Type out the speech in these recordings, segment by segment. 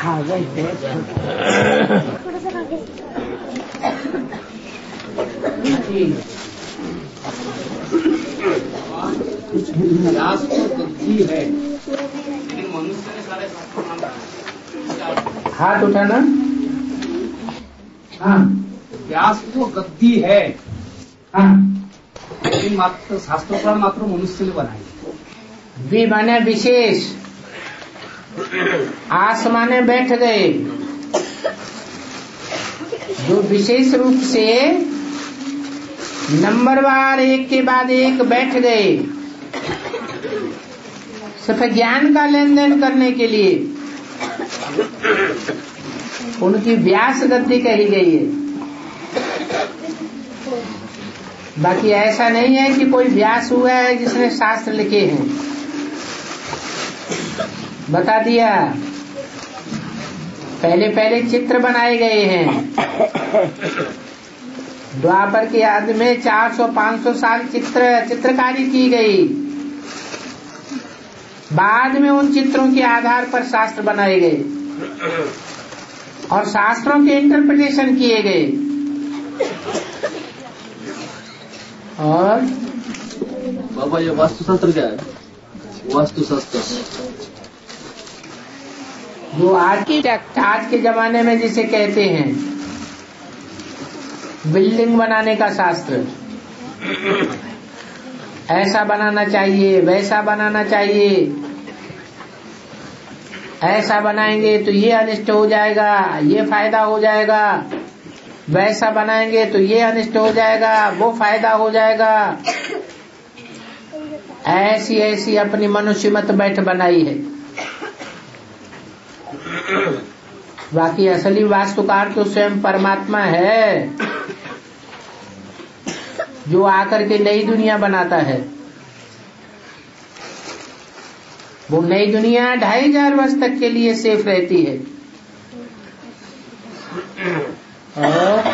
व्यास तो गद्दी है, लेकिन मनुष्य ने सारे हाथ उठाना। हाँ, व्यास तो गद्दी है, हाँ, लेकिन मात्र शास्त्रों मात्र मनुष्य ने बनाई। वी माने विशेष, आस माने बैठ गए, जो विशेष रूप से नंबरवार एक के बाद एक बैठ गए, सिर्फ ज्ञान का लेन देन करने के लिए, उनकी व्यास गद्दी कही गई है। बाकी ऐसा नहीं है कि कोई व्यास हुआ है जिसने शास्त्र लिखे हैं। बता दिया, पहले पहले चित्र बनाए गए हैं। द्वापर के आदि में 400-500 साल चित्रकारी की गई। बाद में उन चित्रों के आधार पर शास्त्र बनाए गए और शास्त्रों के इंटरप्रिटेशन किए गए। और बाबा ये वास्तुशास्त्र क्या है? वास्तुशास्त्र जो आर्किटेक्ट आज के जमाने में जिसे कहते हैं, बिल्डिंग बनाने का शास्त्र, ऐसा बनाना चाहिए, वैसा बनाना चाहिए, ऐसा बनाएंगे तो ये अनिष्ट हो जाएगा, ये फायदा हो जाएगा, वैसा बनाएंगे तो ये अनिष्ट हो जाएगा, वो फायदा हो जाएगा। ऐसी ऐसी अपनी मनुष्य मत बैठ बनाई है। बाकी असली वास्तुकार तो स्वयं परमात्मा है, जो आकर के नई दुनिया बनाता है। वो नई दुनिया 2500 वर्ष तक के लिए सेफ रहती है। और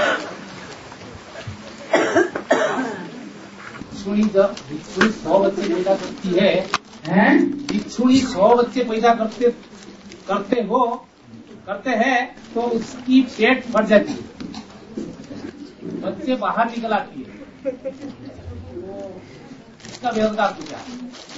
भिक्षुणी 100 बच्चे पैदा करती है, भिक्षुणी 100 बच्चे पैदा करते हैं तो उसकी पेट भर जाती है, बच्चे बाहर निकल आती है। इसका व्यवहार क्या है?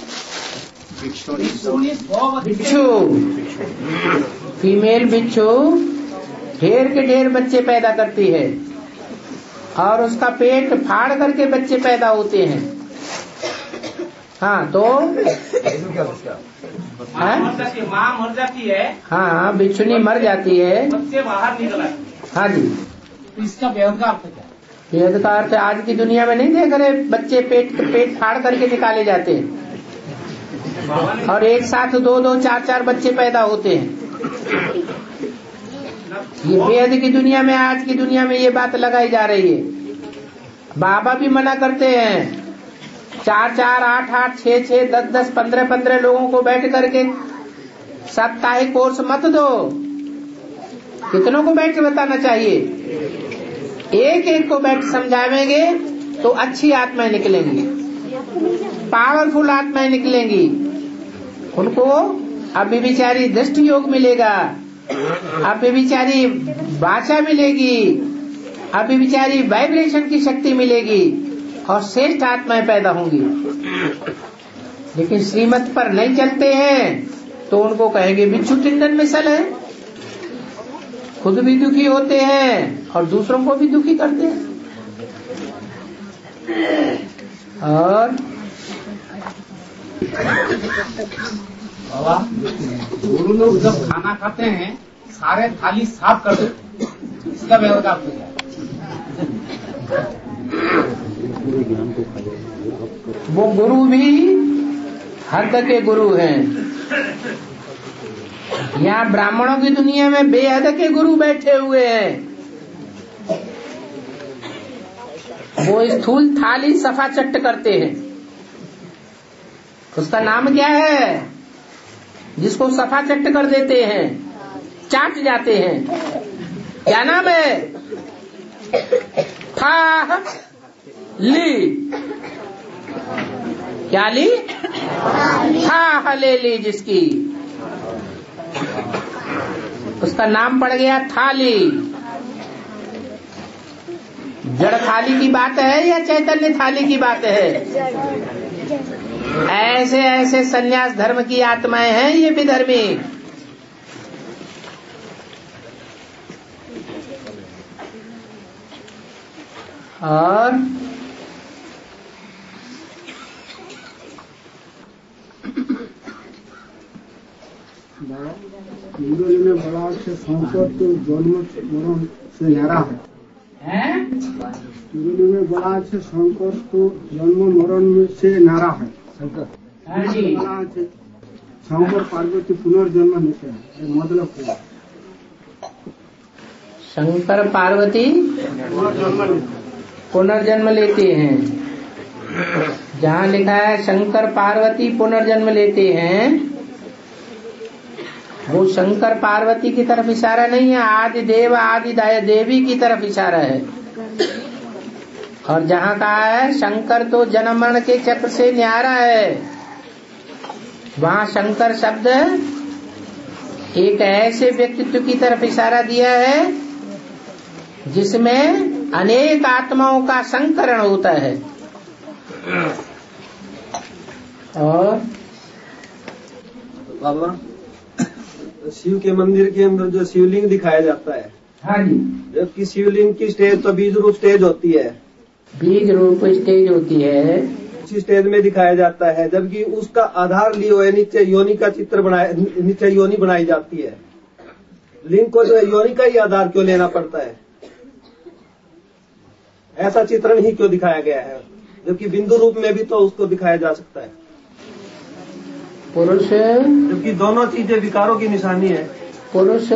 भिक्षु, फीमेल भिक्षु ढेर के ढेर बच्चे पैदा करती है और उसका पेट फाड़ करके बच्चे पैदा होते हैं। हाँ, तो माँ मर जाती है। हाँ, भिक्षुनी मर जाती है, बच्चे बाहर निकल आते हैं। हाँ जी। तो इसका वेद का अर्थ क्या है? वेद का अर्थ आज की दुनिया में नहीं देख रहे, बच्चे पेट फाड़ करके निकाले जाते हैं और एक साथ 2-2, 4-4 बच्चे पैदा होते हैं। ये वेद की दुनिया में, आज की दुनिया में ये बात लगाई जा रही है। बाबा भी मना करते हैं, 4-4, 8-8, 6-6, 10-10, 15-15 लोगों को बैठ करके साप्ताहिक कोर्स मत दो। कितनों को बैठ बताना चाहिए? एक एक को बैठ समझावेंगे तो अच्छी आत्माएं निकलेंगी, पावरफुल आत्माएं निकलेंगी। उनको अव्यभिचारी दृष्टि योग मिलेगा, अव्यभिचारी वाचा मिलेगी, अव्यभिचारी वाइब्रेशन की शक्ति मिलेगी और श्रेष्ठ आत्माएं पैदा होंगी। लेकिन श्रीमत पर नहीं चलते हैं तो उनको कहेंगे बिच्छू टिंडन मिसल है। खुद भी दुखी होते हैं और दूसरों को भी दुखी करते हैं। और बाबा, गुरु लोग जब खाना खाते हैं सारे थाली साफ कर देते, इसका व्यवहार क्या है? वो गुरु भी हद के गुरु हैं। यहाँ ब्राह्मणों की दुनिया में बेहद के गुरु बैठे हुए हैं। वो स्थूल थाली सफा चट्ट करते हैं। उसका नाम क्या है? जिसको सफा चट्ट कर देते हैं, चाट जाते हैं, क्या नाम है? था ली, क्या ली? था ले ली जिसकी, उसका नाम पड़ गया थाली। जड़ थाली की बात है या चैतन्य थाली की बात है? ऐसे ऐसे सन्यास धर्म की आत्माएं हैं ये विधर्मी। और हिंदू में बड़ा से संकट तो जन्म मरण से न्यारा है। हिंदू में बड़ा से संकट तो जन्म मरण में से न्यारा है। शंकर पार्वती पुनर्जन्म लेते हैं, मतलब क्या? शंकर पार्वती पुनर्जन्म लेते हैं। जहाँ लिखा है शंकर पार्वती पुनर्जन्म लेते हैं, वो शंकर पार्वती की तरफ इशारा नहीं है, आदि देव आदि देवी की तरफ इशारा है। और जहाँ कहा है शंकर तो जन्म मरण के चक्र से न्यारा है, वहाँ शंकर शब्द एक ऐसे व्यक्तित्व की तरफ इशारा दिया है जिसमें अनेक आत्माओं का संकरण होता है। और बाबा, शिव के मंदिर के अंदर जो शिवलिंग दिखाया जाता है, हाँ जी, जबकि शिवलिंग की स्टेज तो बीज रूप स्टेज होती है। बीज रूप स्टेज होती है, उसी स्टेज में दिखाया जाता है, जबकि उसका आधार लियो है नीचे योनि का चित्र बनाया, नीचे योनि बनाई जाती है। लिंग को जो है योनि का ही आधार क्यों लेना पड़ता है? ऐसा चित्रण ही क्यों दिखाया गया है, जबकि बिंदु रूप में भी तो उसको दिखाया जा सकता है। पुरुष, जबकि दोनों चीजें विकारों की निशानी है। पुरुष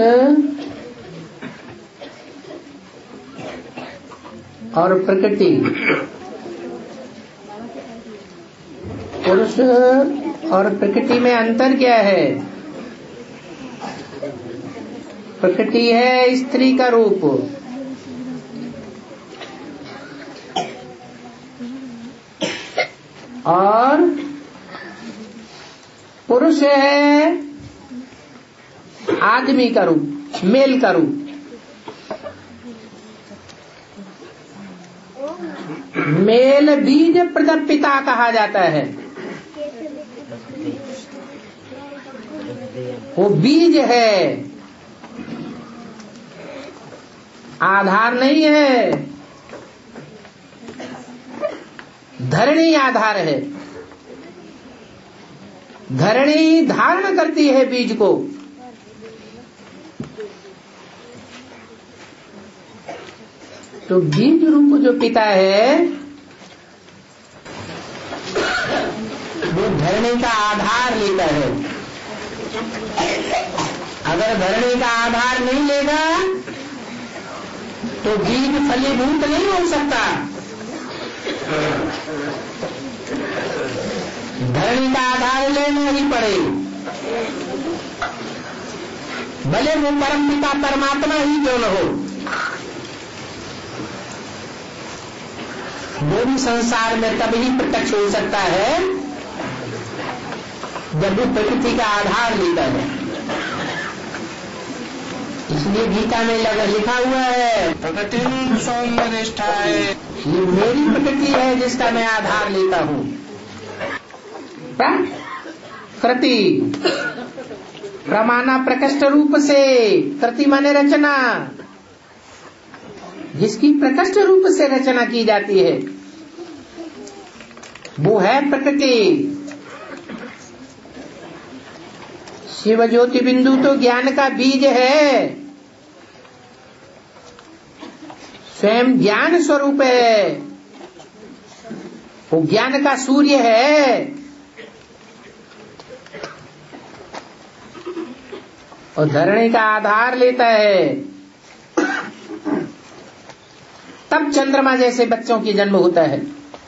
और प्रकृति, पुरुष और प्रकृति में अंतर क्या है? प्रकृति है स्त्री का रूप, और पुरुष है आदमी का रूप, मेल का रूप। मेल बीज प्रदप पिता कहा जाता है। वो बीज है, आधार नहीं है। धरणी आधार है, धरणी धारण करती है बीज को। तो बीज रूप जो पिता है वो धरणी का आधार लेता है। अगर धरणी का आधार नहीं लेगा तो बीज फलीभूत नहीं हो सकता। धरणी का आधार लेना ही पड़े, भले वो परम पिता परमात्मा ही क्यों न हो। वो भी संसार में तभी प्रत्यक्ष हो सकता है जब वो प्रकृति का आधार लेता है। इसलिए गीता में लिखा हुआ है प्रकृति सौम्यनिष्ठा है, ये मेरी प्रकृति है जिसका मैं आधार लेता हूँ। कृति प्रमाणा प्रकृष्ट रूप से, कृति माने रचना, जिसकी प्रकृष्ट रूप से रचना की जाती है वो है प्रकृति। शिव ज्योति बिंदु तो ज्ञान का बीज है, स्वयं ज्ञान स्वरूप है, वो ज्ञान का सूर्य है। और धरणी का आधार लेता है, तब चंद्रमा जैसे बच्चों की जन्म होता है।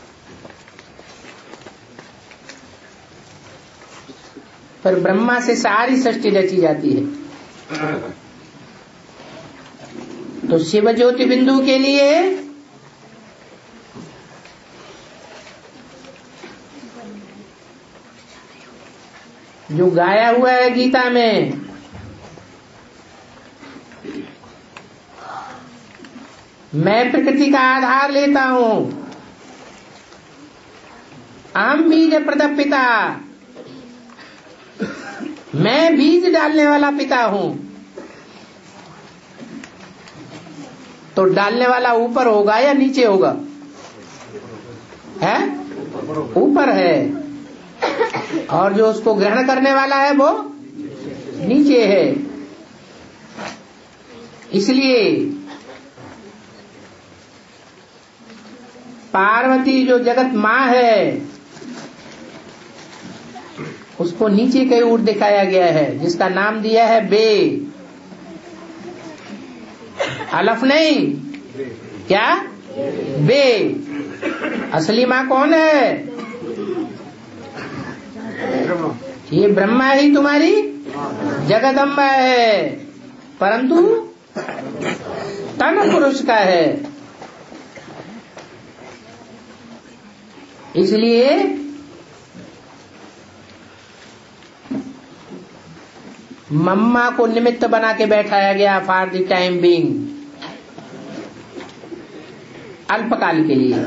पर ब्रह्मा से सारी सृष्टि रची जाती है। तो शिव ज्योति बिंदु के लिए जो गाया हुआ है गीता में, मैं प्रकृति का आधार लेता हूं। अहम बीज प्रदप पिता, मैं बीज डालने वाला पिता हूं। तो डालने वाला ऊपर होगा या नीचे होगा? है ऊपर है, और जो उसको ग्रहण करने वाला है वो नीचे है। इसलिए पार्वती जो जगत माँ है उसको नीचे की ओर दिखाया गया है, जिसका नाम दिया है बे। अलफ नहीं, क्या? बे। असली माँ कौन है? ये ब्रह्मा ही तुम्हारी जगदम्बा है, परंतु तन पुरुष का है। इसलिए मम्मा को निमित्त बना के बैठाया गया फॉर द टाइम बीइंग, अल्पकाल के लिए।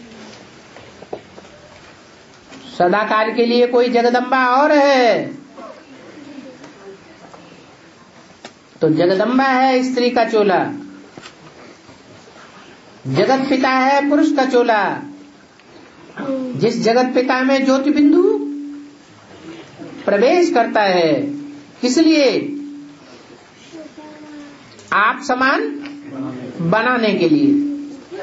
सदाकाल के लिए कोई जगदम्बा और है। तो जगदम्बा है स्त्री का चोला, जगत पिता है पुरुष का चोला। जिस जगत पिता में ज्योति बिंदु प्रवेश करता है, इसलिए आप समान बनाने के लिए।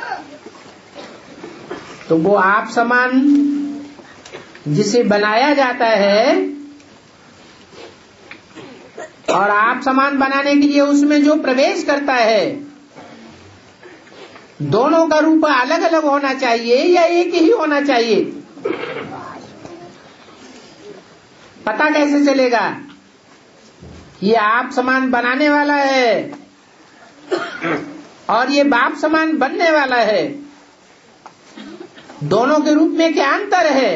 तो वो आप समान जिसे बनाया जाता है और आप समान बनाने के लिए उसमें जो प्रवेश करता है, दोनों का रूप अलग अलग होना चाहिए या एक ही होना चाहिए? पता कैसे चलेगा ये आप समान बनाने वाला है और ये बाप समान बनने वाला है? दोनों के रूप में क्या अंतर है?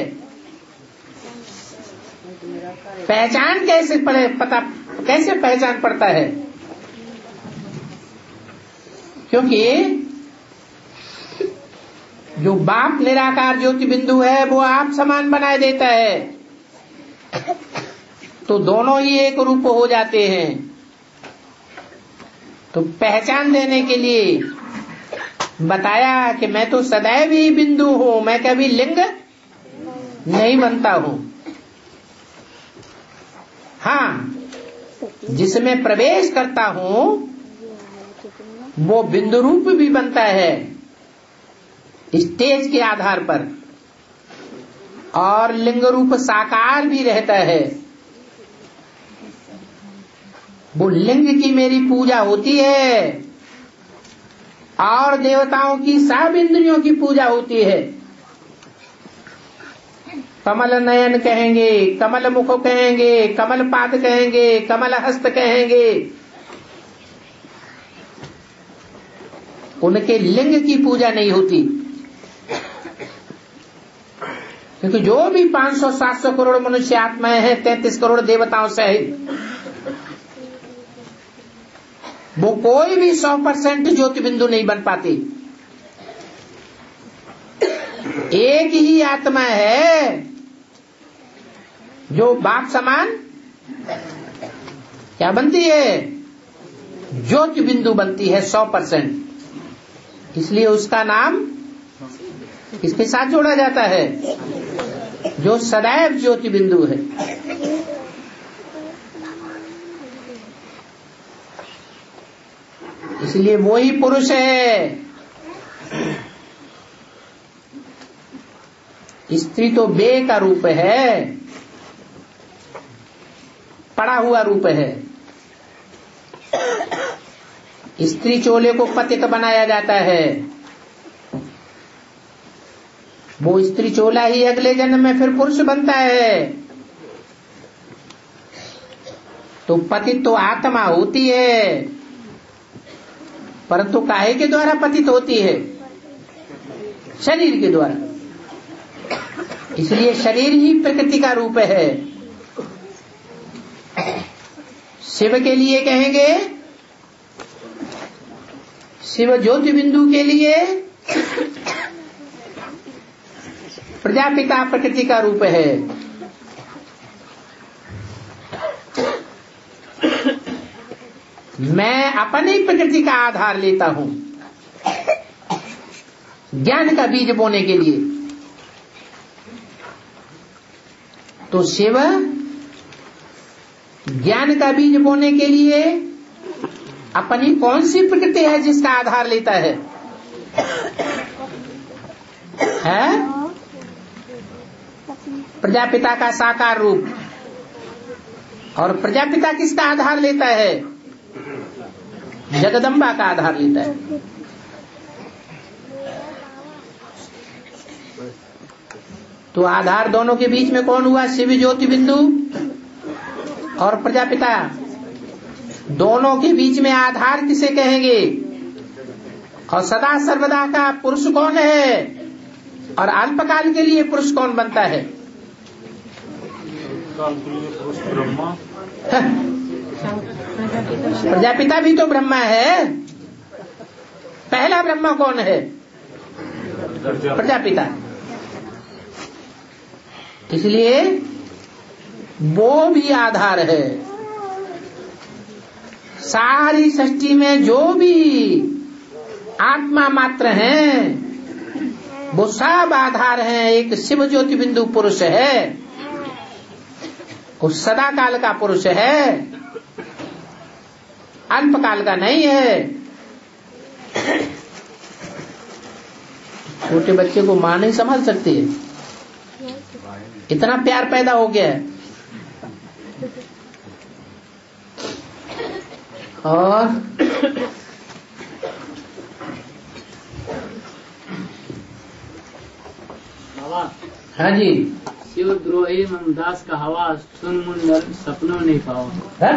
पहचान कैसे कैसे पहचान पड़ता है? क्योंकि जो बाप निराकार ज्योति बिंदु है वो आप समान बनाए देता है, तो दोनों ही एक रूप हो जाते हैं। तो पहचान देने के लिए बताया कि मैं तो सदैव ही बिंदु हूं, मैं कभी लिंग नहीं बनता हूं। हाँ, जिसमें प्रवेश करता हूं वो बिंदु रूप भी बनता है स्टेज के आधार पर, और लिंग रूप साकार भी रहता है। वो लिंग की मेरी पूजा होती है और देवताओं की सब इंद्रियों की पूजा होती है। कमल नयन कहेंगे, कमल मुख कहेंगे, कमल पाद कहेंगे, कमल हस्त कहेंगे। उनके लिंग की पूजा नहीं होती, क्योंकि जो भी 500-700 करोड़ मनुष्य आत्माएं हैं, 33 करोड़ देवताओं सहित, वो कोई भी 100% ज्योति बिंदु नहीं बन पाती। एक ही आत्मा है जो बाप समान क्या बनती है? ज्योति बिंदु बनती है 100%। इसलिए उसका नाम किसके साथ जोड़ा जाता है? जो सदैव ज्योति बिंदु है। इसलिए वो ही पुरुष है। स्त्री तो बे का रूप है, पड़ा हुआ रूप है। स्त्री चोले को पतित बनाया जाता है, वो स्त्री चोला ही अगले जन्म में फिर पुरुष बनता है। तो पतित तो आत्मा होती है, परंतु काहे के द्वारा पतित होती है? शरीर के द्वारा। इसलिए शरीर ही प्रकृति का रूप है। शिव के लिए कहेंगे शिव ज्योति बिंदु के लिए प्रजापिता प्रकृति का रूप है। मैं अपनी प्रकृति का आधार लेता हूं ज्ञान का बीज बोने के लिए। तो शिव ज्ञान का बीज बोने के लिए अपनी कौन सी प्रकृति है जिसका आधार लेता है? प्रजापिता का साकार रूप। और प्रजापिता किसका आधार लेता है? जगदम्बा का आधार लेता है। तो आधार दोनों के बीच में कौन हुआ? शिव ज्योति बिंदु और प्रजापिता। दोनों के बीच में आधार किसे कहेंगे? और सदा सर्वदा का पुरुष कौन है? और अल्पकाल के लिए पुरुष कौन बनता है? प्रजापिता भी तो ब्रह्मा है। पहला ब्रह्मा कौन है? प्रजापिता। इसलिए वो भी आधार है। सारी सृष्टि में जो भी आत्मा मात्र हैं वो सब आधार हैं। एक शिव ज्योति बिंदु पुरुष है, वो सदा काल का पुरुष है, अल्पकाल का नहीं है। छोटे बच्चे को मां नहीं संभाल सकती है, इतना प्यार पैदा हो गया है। और हाँ जी, शिवद्रोही ममदास का हवा सुन मुंडल सपनों नहीं पाओ।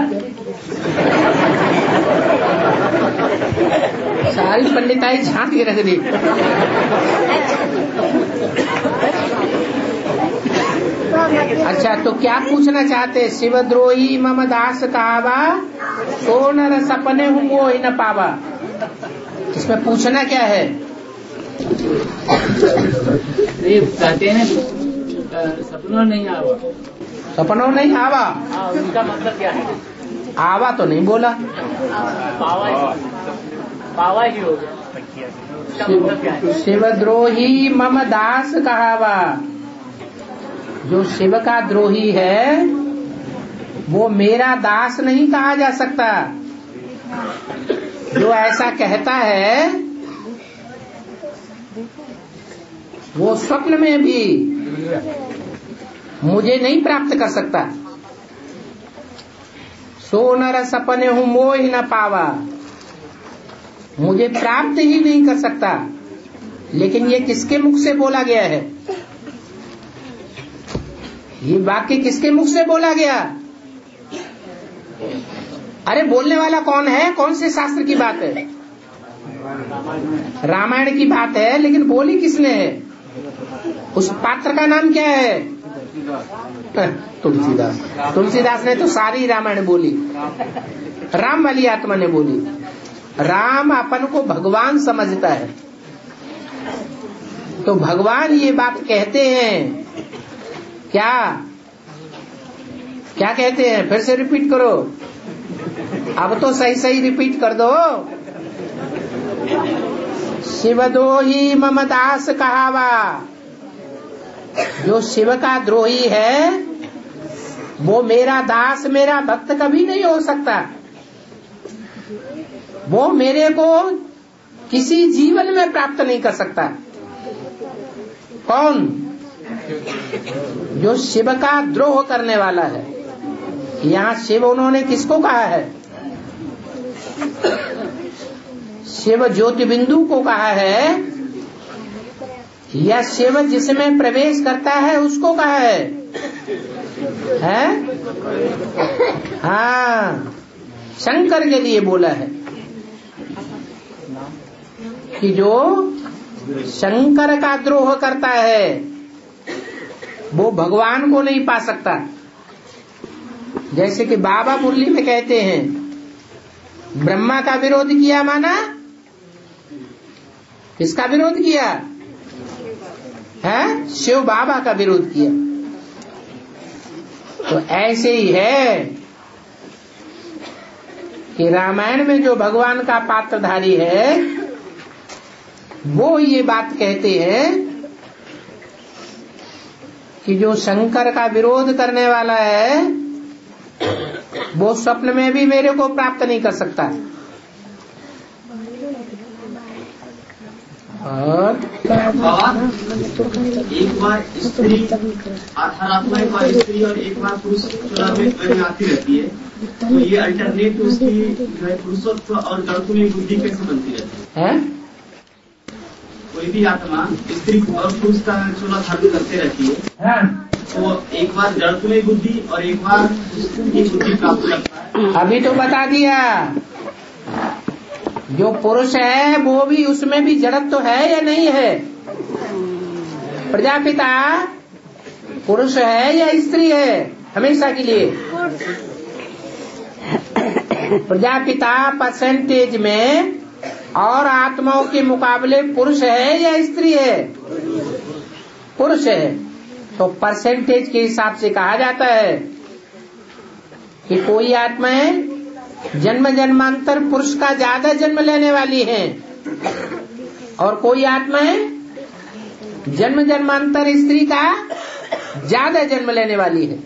सारी पंडिताई छांट के रख दी। अच्छा, तो क्या पूछना चाहते? शिवद्रोही मम दास कहावा सोनर सपने हूँ वो ही न पावा। इसमें पूछना क्या है? कहते हैं सपनों नहीं आवा। सपनों नहीं आवा, उनका मतलब क्या है? आवा तो नहीं बोला, पावा ही हो गया। शिवद्रोही मम दास कहावा। जो शिव का द्रोही है वो मेरा दास नहीं कहा जा सकता। जो ऐसा कहता है वो स्वप्न में भी मुझे नहीं प्राप्त कर सकता। सोनर सपने हूँ मोह ही न पावा, मुझे प्राप्त ही नहीं कर सकता। लेकिन ये किसके मुख से बोला गया है? ये वाक्य किसके मुख से बोला गया? अरे बोलने वाला कौन है? कौन से शास्त्र की बात है? रामायण की बात है, लेकिन बोली किसने है? उस पात्र का नाम क्या है? तुलसीदास। तुलसीदास ने तो सारी रामायण बोली, राम वाली आत्मा ने बोली। राम अपन को भगवान समझता है, तो भगवान ये बात कहते हैं। क्या क्या कहते हैं? फिर से रिपीट करो, अब तो सही सही रिपीट कर दो। शिवद्रोही मम दास कहावा। जो शिव का द्रोही है वो मेरा दास, मेरा भक्त कभी नहीं हो सकता। वो मेरे को किसी जीवन में प्राप्त नहीं कर सकता। कौन? जो शिव का द्रोह करने वाला है। यहाँ शिव उन्होंने किसको कहा है? शिव ज्योति बिंदु को कहा है, या शिव जिसमें प्रवेश करता है उसको कहा है? हाँ, शंकर के लिए बोला है कि जो शंकर का द्रोह करता है वो भगवान को नहीं पा सकता। जैसे कि बाबा मुरली में कहते हैं, ब्रह्मा का विरोध किया माना किसका विरोध किया है? शिव बाबा का विरोध किया। तो ऐसे ही है कि रामायण में जो भगवान का पात्रधारी है वो ये बात कहते हैं कि जो शंकर का विरोध करने वाला है वो स्वप्न में भी मेरे को प्राप्त नहीं कर सकता। और एक बार स्त्री आत्मा, एक बार स्त्री और एक बार पुरुष में आती रहती है, तो ये अल्टरनेट उसकी पुरुषत्व और गणतुल्य बुद्धि कैसे बनती रहती है? कोई भी आत्मा स्त्री और पुरुष का चोला धारण करते रहती है, तो एक बार जड़तुल्य बुद्धि और एक बार उसकी बुद्धि प्राप्त करता है। अभी तो बता दिया, जो पुरुष है वो भी, उसमें भी जड़त्व तो है या नहीं है? प्रजापिता पुरुष है या स्त्री है? हमेशा के लिए प्रजापिता परसेंटेज में और आत्माओं के मुकाबले पुरुष है या स्त्री है? पुरुष है। तो परसेंटेज के हिसाब से कहा जाता है कि कोई आत्माएं जन्म जन्मांतर पुरुष का ज्यादा जन्म लेने वाली हैं और कोई आत्माएं जन्म जन्मांतर स्त्री का ज्यादा जन्म लेने वाली है।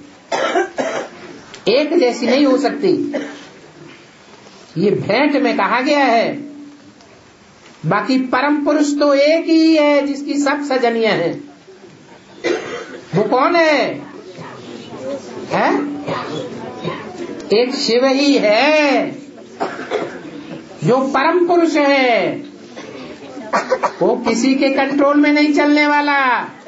एक जैसी नहीं हो सकती। ये भेंट में कहा गया है। बाकी परम पुरुष तो एक ही है जिसकी सब सजनियां हैं। वो कौन है? एक शिव ही है जो परम पुरुष है। वो किसी के कंट्रोल में नहीं चलने वाला।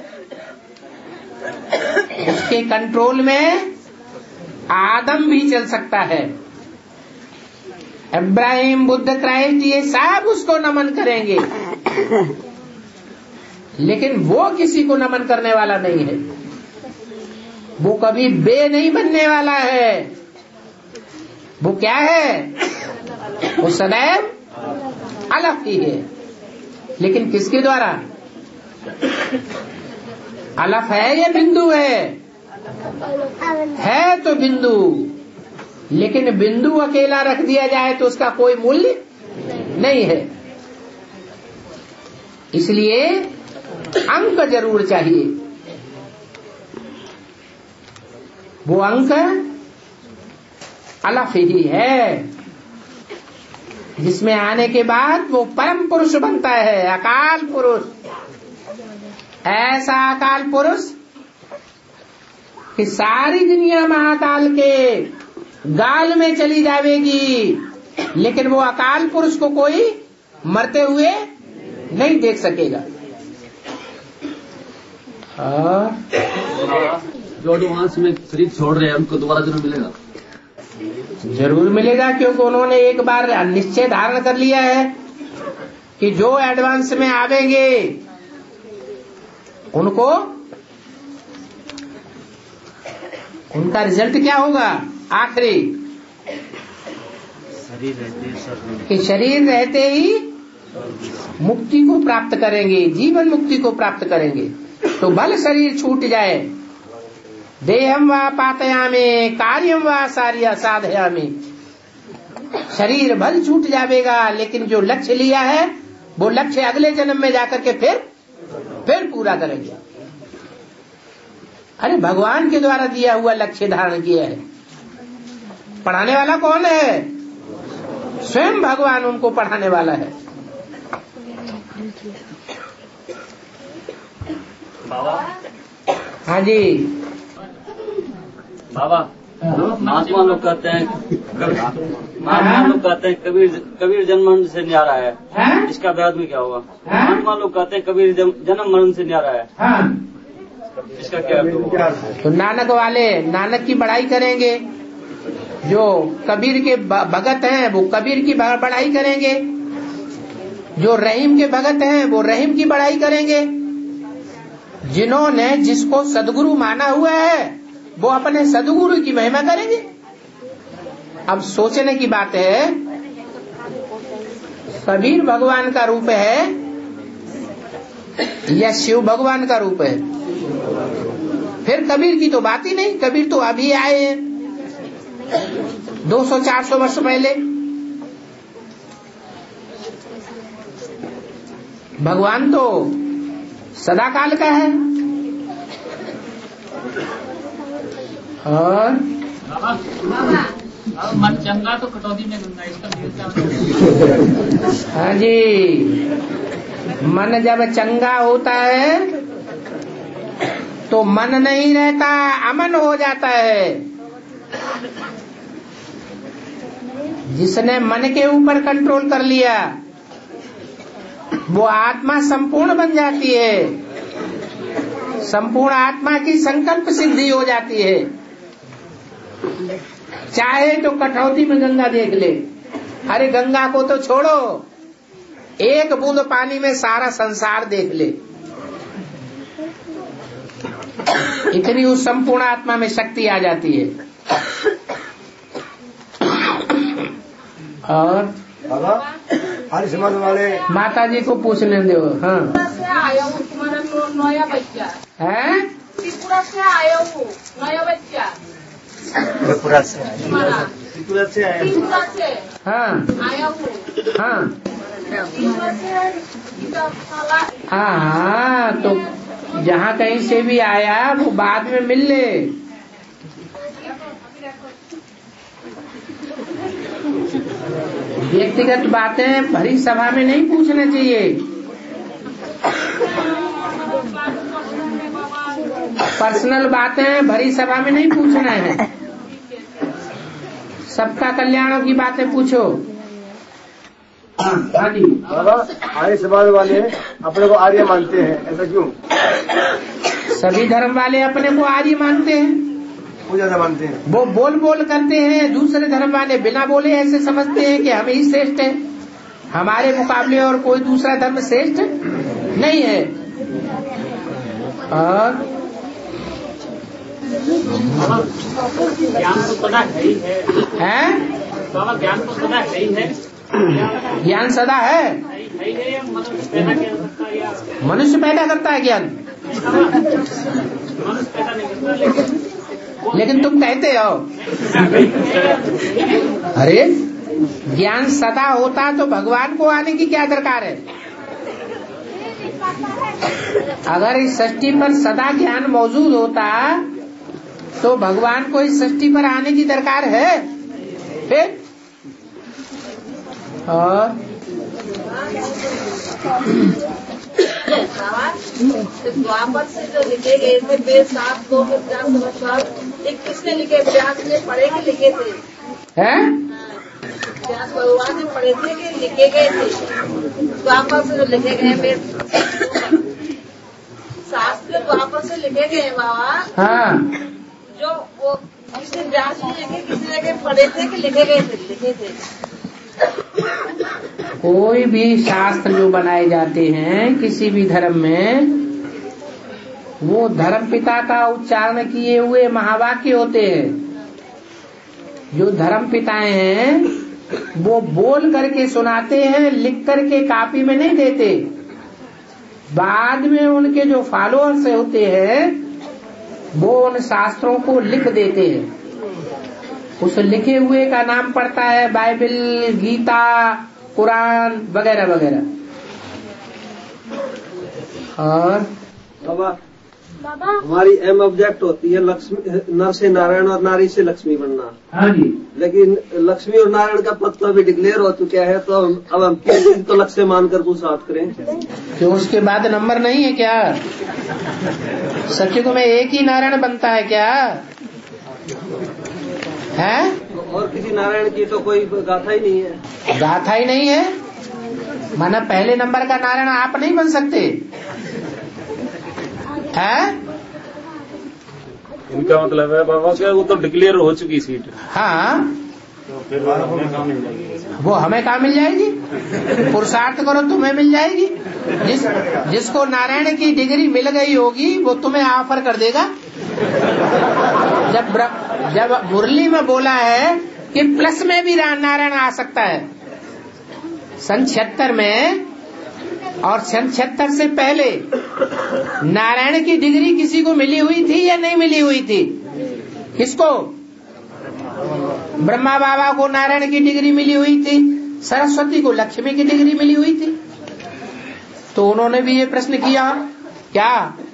उसके कंट्रोल में आदम भी चल सकता है। इब्राहिम, बुद्ध, क्राइस्ट, ये सब उसको नमन करेंगे, लेकिन वो किसी को नमन करने वाला नहीं है। वो कभी बे नहीं बनने वाला है। वो क्या है? वो सदैव अलग ही है। लेकिन किसके द्वारा? अलफ है या बिंदु है? है तो बिंदु, लेकिन बिंदु अकेला रख दिया जाए तो उसका कोई मूल्य नहीं है। इसलिए अंक जरूर चाहिए। वो अंक अलफ ही है जिसमें आने के बाद वो परम पुरुष बनता है, अकाल पुरुष। ऐसा अकाल पुरुष कि सारी दुनिया महाकाल के गाल में चली जाएगी, लेकिन वो अकाल पुरुष को कोई मरते हुए नहीं देख सकेगा। जो एडवांस में शरीर छोड़ रहे हैं उनको दोबारा जन्म मिलेगा? जरूर मिलेगा, क्योंकि उन्होंने एक बार निश्चय धारण कर लिया है कि जो एडवांस में आवेंगे उनको, उनका रिजल्ट क्या होगा आखिरी? कि शरीर रहते ही मुक्ति को प्राप्त करेंगे, जीवन मुक्ति को प्राप्त करेंगे। तो भले शरीर छूट जाए, देहम वा पातयामे कार्यम वा सार्या साधयामे, शरीर भल छूट जाएगा, लेकिन जो लक्ष्य लिया है वो लक्ष्य अगले जन्म में जाकर के फिर पूरा करेंगे। अरे भगवान के द्वारा दिया हुआ लक्ष्य धारण किया है। पढ़ाने वाला कौन है? स्वयं भगवान उनको पढ़ाने वाला है। बाबा, हाँ जी बाबा, महात्मा लोग कहते हैं कबीर जन्म मरण से न्यारा है। इसका बाद में क्या होगा? महात्मा लोग कहते हैं कबीर जन्म मरण से न्यारा है। इसका क्या होगा? तो नानक वाले नानक की बड़ाई करेंगे, जो कबीर के भगत हैं वो कबीर की बड़ाई करेंगे, जो रहीम के भगत हैं वो रहीम की बड़ाई करेंगे। जिन्होंने जिसको सदगुरु माना हुआ है वो अपने सदगुरु की महिमा करेंगे। अब सोचने की बात है, कबीर भगवान का रूप है या शिव भगवान का रूप है। फिर कबीर की तो बात ही नहीं, कबीर तो अभी आए हैं 200-400 वर्ष पहले। भगवान तो सदा काल का है। और मन चंगा तो कटौती में गंगा, इसका हाँ जी, मन जब चंगा होता है तो मन नहीं रहता, अमन हो जाता है। जिसने मन के ऊपर कंट्रोल कर लिया वो आत्मा संपूर्ण बन जाती है, संपूर्ण आत्मा की संकल्प सिद्धि हो जाती है। चाहे तो कठौती में गंगा देख ले, अरे गंगा को तो छोड़ो, एक बूंद पानी में सारा संसार देख ले। इतनी उस संपूर्ण आत्मा में शक्ति आ जाती है। और हमारे समाज वाले माता जी को पूछने दो। हाँ, नया बच्चा है त्रिपुरा से आया हूँ, नया बच्चा त्रिपुरा से आया। त्रिपुरा से हाँ आया हूँ। हाँ त्रिपुरा से हाँ, तो जहाँ कहीं से भी आया वो बाद में मिल ले। व्यक्तिगत बातें भरी सभा में नहीं पूछना चाहिए। पर्सनल बातें भरी सभा में नहीं पूछना है। सबका कल्याणों की बातें पूछो। हाँ जी बाबा, आर्य समाज वाले अपने को आर्य मानते हैं, ऐसा क्यों? सभी धर्म वाले अपने को आर्य मानते हैं, वो ज्यादा मानते हैं। वो बोल करते हैं। दूसरे धर्म वाले बिना बोले ऐसे समझते हैं कि हम ही श्रेष्ठ हैं, हमारे मुकाबले और कोई दूसरा धर्म श्रेष्ठ नहीं है। और ज्ञान तो सदा है ही है, ज्ञान तो सदा है ही है। ज्ञान सदा है, मनुष्य पैदा करता है ज्ञान, मनुष्य पैदा नहीं करता। लेकिन तुम कहते हो अरे ज्ञान सदा होता तो भगवान को आने की क्या दरकार है? अगर इस सृष्टि पर सदा ज्ञान मौजूद होता तो भगवान को इस सृष्टि पर आने की दरकार है? फिर और द्वापर से जो लिखे गए थे वेद 7 2 एक किसने लिखे? व्यास ने पढ़े कि लिखे थे? हैं? व्यास भगवान ने पढ़े थे कि लिखे गए थे? द्वापर से जो लिखे गए वेद शास्त्र द्वापर से लिखे गए बाबा। हाँ, जो वो किसी व्यास ने लिखे, किसी ने पढ़े थे कि लिखे गए थे? लिखे थे। कोई भी शास्त्र जो बनाए जाते हैं किसी भी धर्म में, वो धर्म पिता का उच्चारण किए हुए महावाक्य होते हैं। जो धर्म पिताएं हैं वो बोल करके सुनाते हैं, लिख करके कॉपी में नहीं देते। बाद में उनके जो फॉलोअर्स होते हैं वो उन शास्त्रों को लिख देते हैं। उस लिखे हुए का नाम पड़ता है बाइबल, गीता, कुरान वगैरह वगैरह। और बाबा, हमारी एम ऑब्जेक्ट होती है लक्ष्मी, नर से नारायण और नारी से लक्ष्मी बनना। हाँ जी, लेकिन लक्ष्मी और नारायण का पद तो अभी डिक्लेयर हो चुका है, तो अब हम किस तो लक्ष्य मानकर पुरुषार्थ करें? क्यों उसके बाद नंबर नहीं है क्या? सत्युग में एक ही नारायण बनता है क्या है? और किसी नारायण की तो कोई गाथा ही नहीं है। गाथा ही नहीं है, माना पहले नंबर का नारायण आप नहीं बन सकते है? इनका मतलब है बाबा क्या वो तो डिक्लेयर हो चुकी सीट। हाँ, तो फिर हमें कहाँ मिल जाएगी? वो हमें कहाँ मिल जाएगी? पुरुषार्थ करो तुम्हें मिल जाएगी। जिसको नारायण की डिग्री मिल गई होगी वो तुम्हें ऑफर कर देगा। जब मुरली में बोला है कि प्लस में भी नारायण आ सकता है, सन 76 में और 76 से पहले नारायण की डिग्री किसी को मिली हुई थी या नहीं मिली हुई थी? किसको? ब्रह्मा बाबा को नारायण की डिग्री मिली हुई थी, सरस्वती को लक्ष्मी की डिग्री मिली हुई थी। तो उन्होंने भी ये प्रश्न किया क्या?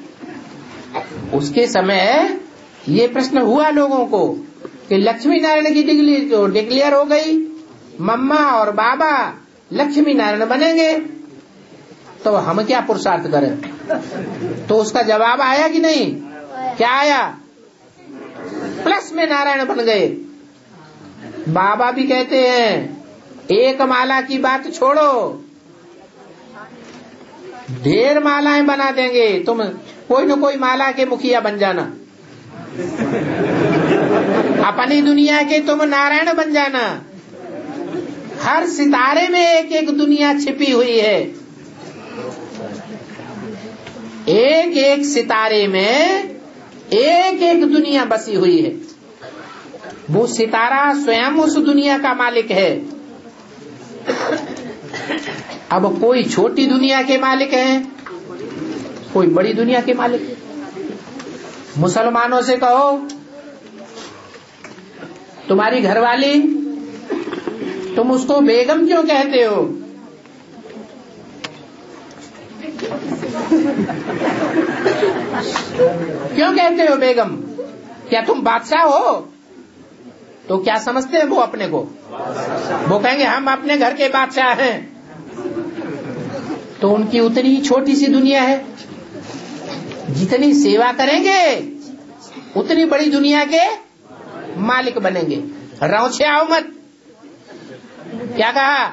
उसके समय ये प्रश्न हुआ लोगों को कि लक्ष्मी नारायण की डिग्री तो डिक्लेयर हो गई, मम्मा और बाबा लक्ष्मी नारायण बनेंगे, तो हम क्या पुरुषार्थ करें? तो उसका जवाब आया कि नहीं? क्या आया? प्लस में नारायण बन गए। बाबा भी कहते हैं एक माला की बात छोड़ो, ढेर मालाएं बना देंगे, तुम कोई न कोई माला के मुखिया बन जाना, अपनी दुनिया के तुम नारायण बन जाना। हर सितारे में एक एक दुनिया छिपी हुई है, एक एक सितारे में एक एक दुनिया बसी हुई है। वो सितारा स्वयं उस दुनिया का मालिक है। अब कोई छोटी दुनिया के मालिक है, कोई बड़ी दुनिया के मालिक है। मुसलमानों से कहो तुम्हारी घरवाली, तुम उसको बेगम क्यों कहते हो? क्यों कहते हो बेगम? क्या तुम बादशाह हो? तो क्या समझते हैं वो अपने को? वो कहेंगे हम अपने घर के बादशाह हैं। तो उनकी उतनी छोटी सी दुनिया है, जितनी सेवा करेंगे उतनी बड़ी दुनिया के मालिक बनेंगे। रौछे आओ मत। क्या कहा?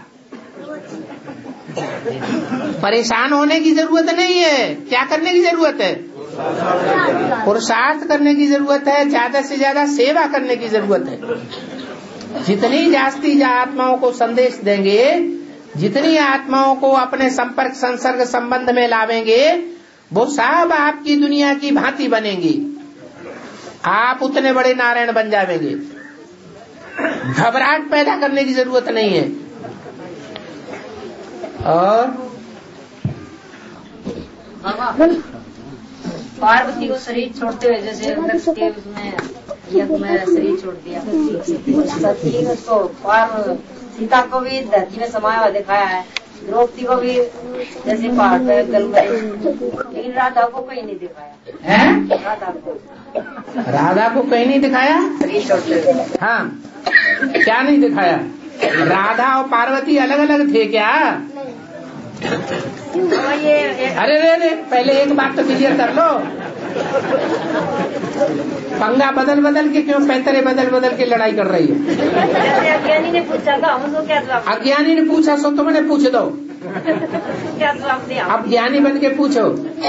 परेशान होने की जरूरत नहीं है। क्या करने की जरूरत है? पुरुषार्थ करने की जरूरत है, ज्यादा से ज्यादा सेवा करने की जरूरत है। जितनी जास्ती आत्माओं को संदेश देंगे, जितनी आत्माओं को अपने संपर्क संसर्ग संबंध में लावेंगे, वो सब आपकी दुनिया की भांति बनेंगी। आप उतने बड़े नारायण बन जाएंगे। घबराहट पैदा करने की जरूरत नहीं है। और पार्वती को शरीर छोड़ते हुए, जैसे उसमें यज्ञ में शरीर छोड़ दिया, सती उसको सीता को भी धरती में समाया हुआ दिखाया है, द्रौपदी को भी जैसे पहाड़ पे गल गए, लेकिन राधा को कहीं नहीं दिखाया है। राधा को कहीं नहीं दिखाया। शरीर छोड़ते हुए हाँ, क्या नहीं दिखाया? राधा और पार्वती अलग अलग थे क्या? अरे रे पहले एक बात तो क्लियर कर लो। पंगा बदल बदल के क्यों पैतरे बदल बदल के लड़ाई कर रही है? अज्ञानी ने पूछा था, हमको क्या जवाब? अज्ञानी ने पूछा सो तुमने पूछ दो। क्या जवाब दिया? अब ज्ञानी बन के पूछो।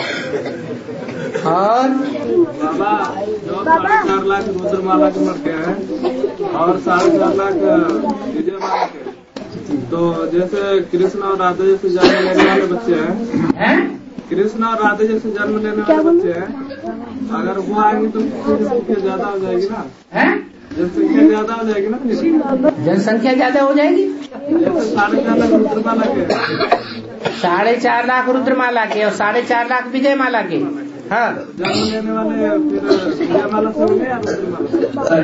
और बाबा जो 4.5 लाख रुद्रमाला के मत हैं और 4.5 लाख विजय माला के, तो जैसे कृष्ण और राधा जैसे जन्म लेने वाले बच्चे हैं, कृष्ण और राधा जैसे जन्म लेने वाले बच्चे हैं, अगर वो आएंगे तो जनसंख्या ज्यादा हो जाएगी ना? जनसंख्या ज्यादा हो जाएगी ना? जनसंख्या ज्यादा हो जाएगी। जैसे 4.5 लाख रुद्रमाला के, 4.5 लाख रुद्रमाला के और 4.5 लाख विजय माला के। हाँ, जन्म लेने वाले फिर विजय माला से होंगे या रुद्रमाला?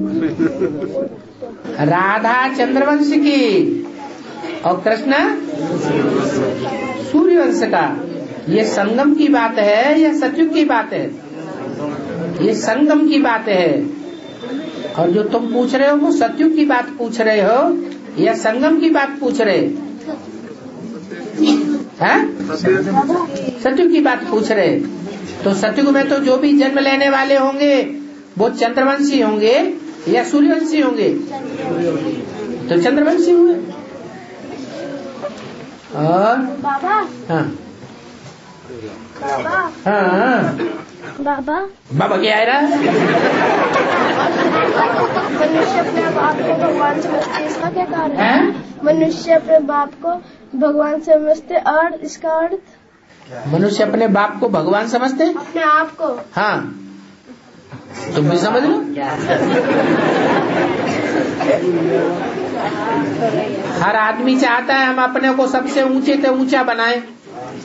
राधा चंद्रवंश की और कृष्ण सूर्यवंश का। ये संगम की बात है या सतयुग की बात है? ये संगम की बात है। और जो तुम पूछ रहे हो वो सतयुग की बात पूछ रहे हो या संगम की बात पूछ रहे हैं? सतयुग की बात पूछ रहे। तो सतयुग में तो जो भी जन्म लेने वाले होंगे वो चंद्रवंशी होंगे या सूर्यवंशी होंगे? तो चंद्रवंशी होंगे। और बाबा, हाँ बाबा, हाँ बाबा, बाबा क्या है? मनुष्य अपने बाप को भगवान समझते, इसका क्या कारण है? मनुष्य अपने बाप को भगवान समझते और इसका अर्थ? मनुष्य अपने बाप को भगवान समझते? अपने आप को। हाँ, तुम भी समझ लो। हर आदमी चाहता है हम अपने को सबसे ऊंचे से ऊंचा बनाएं,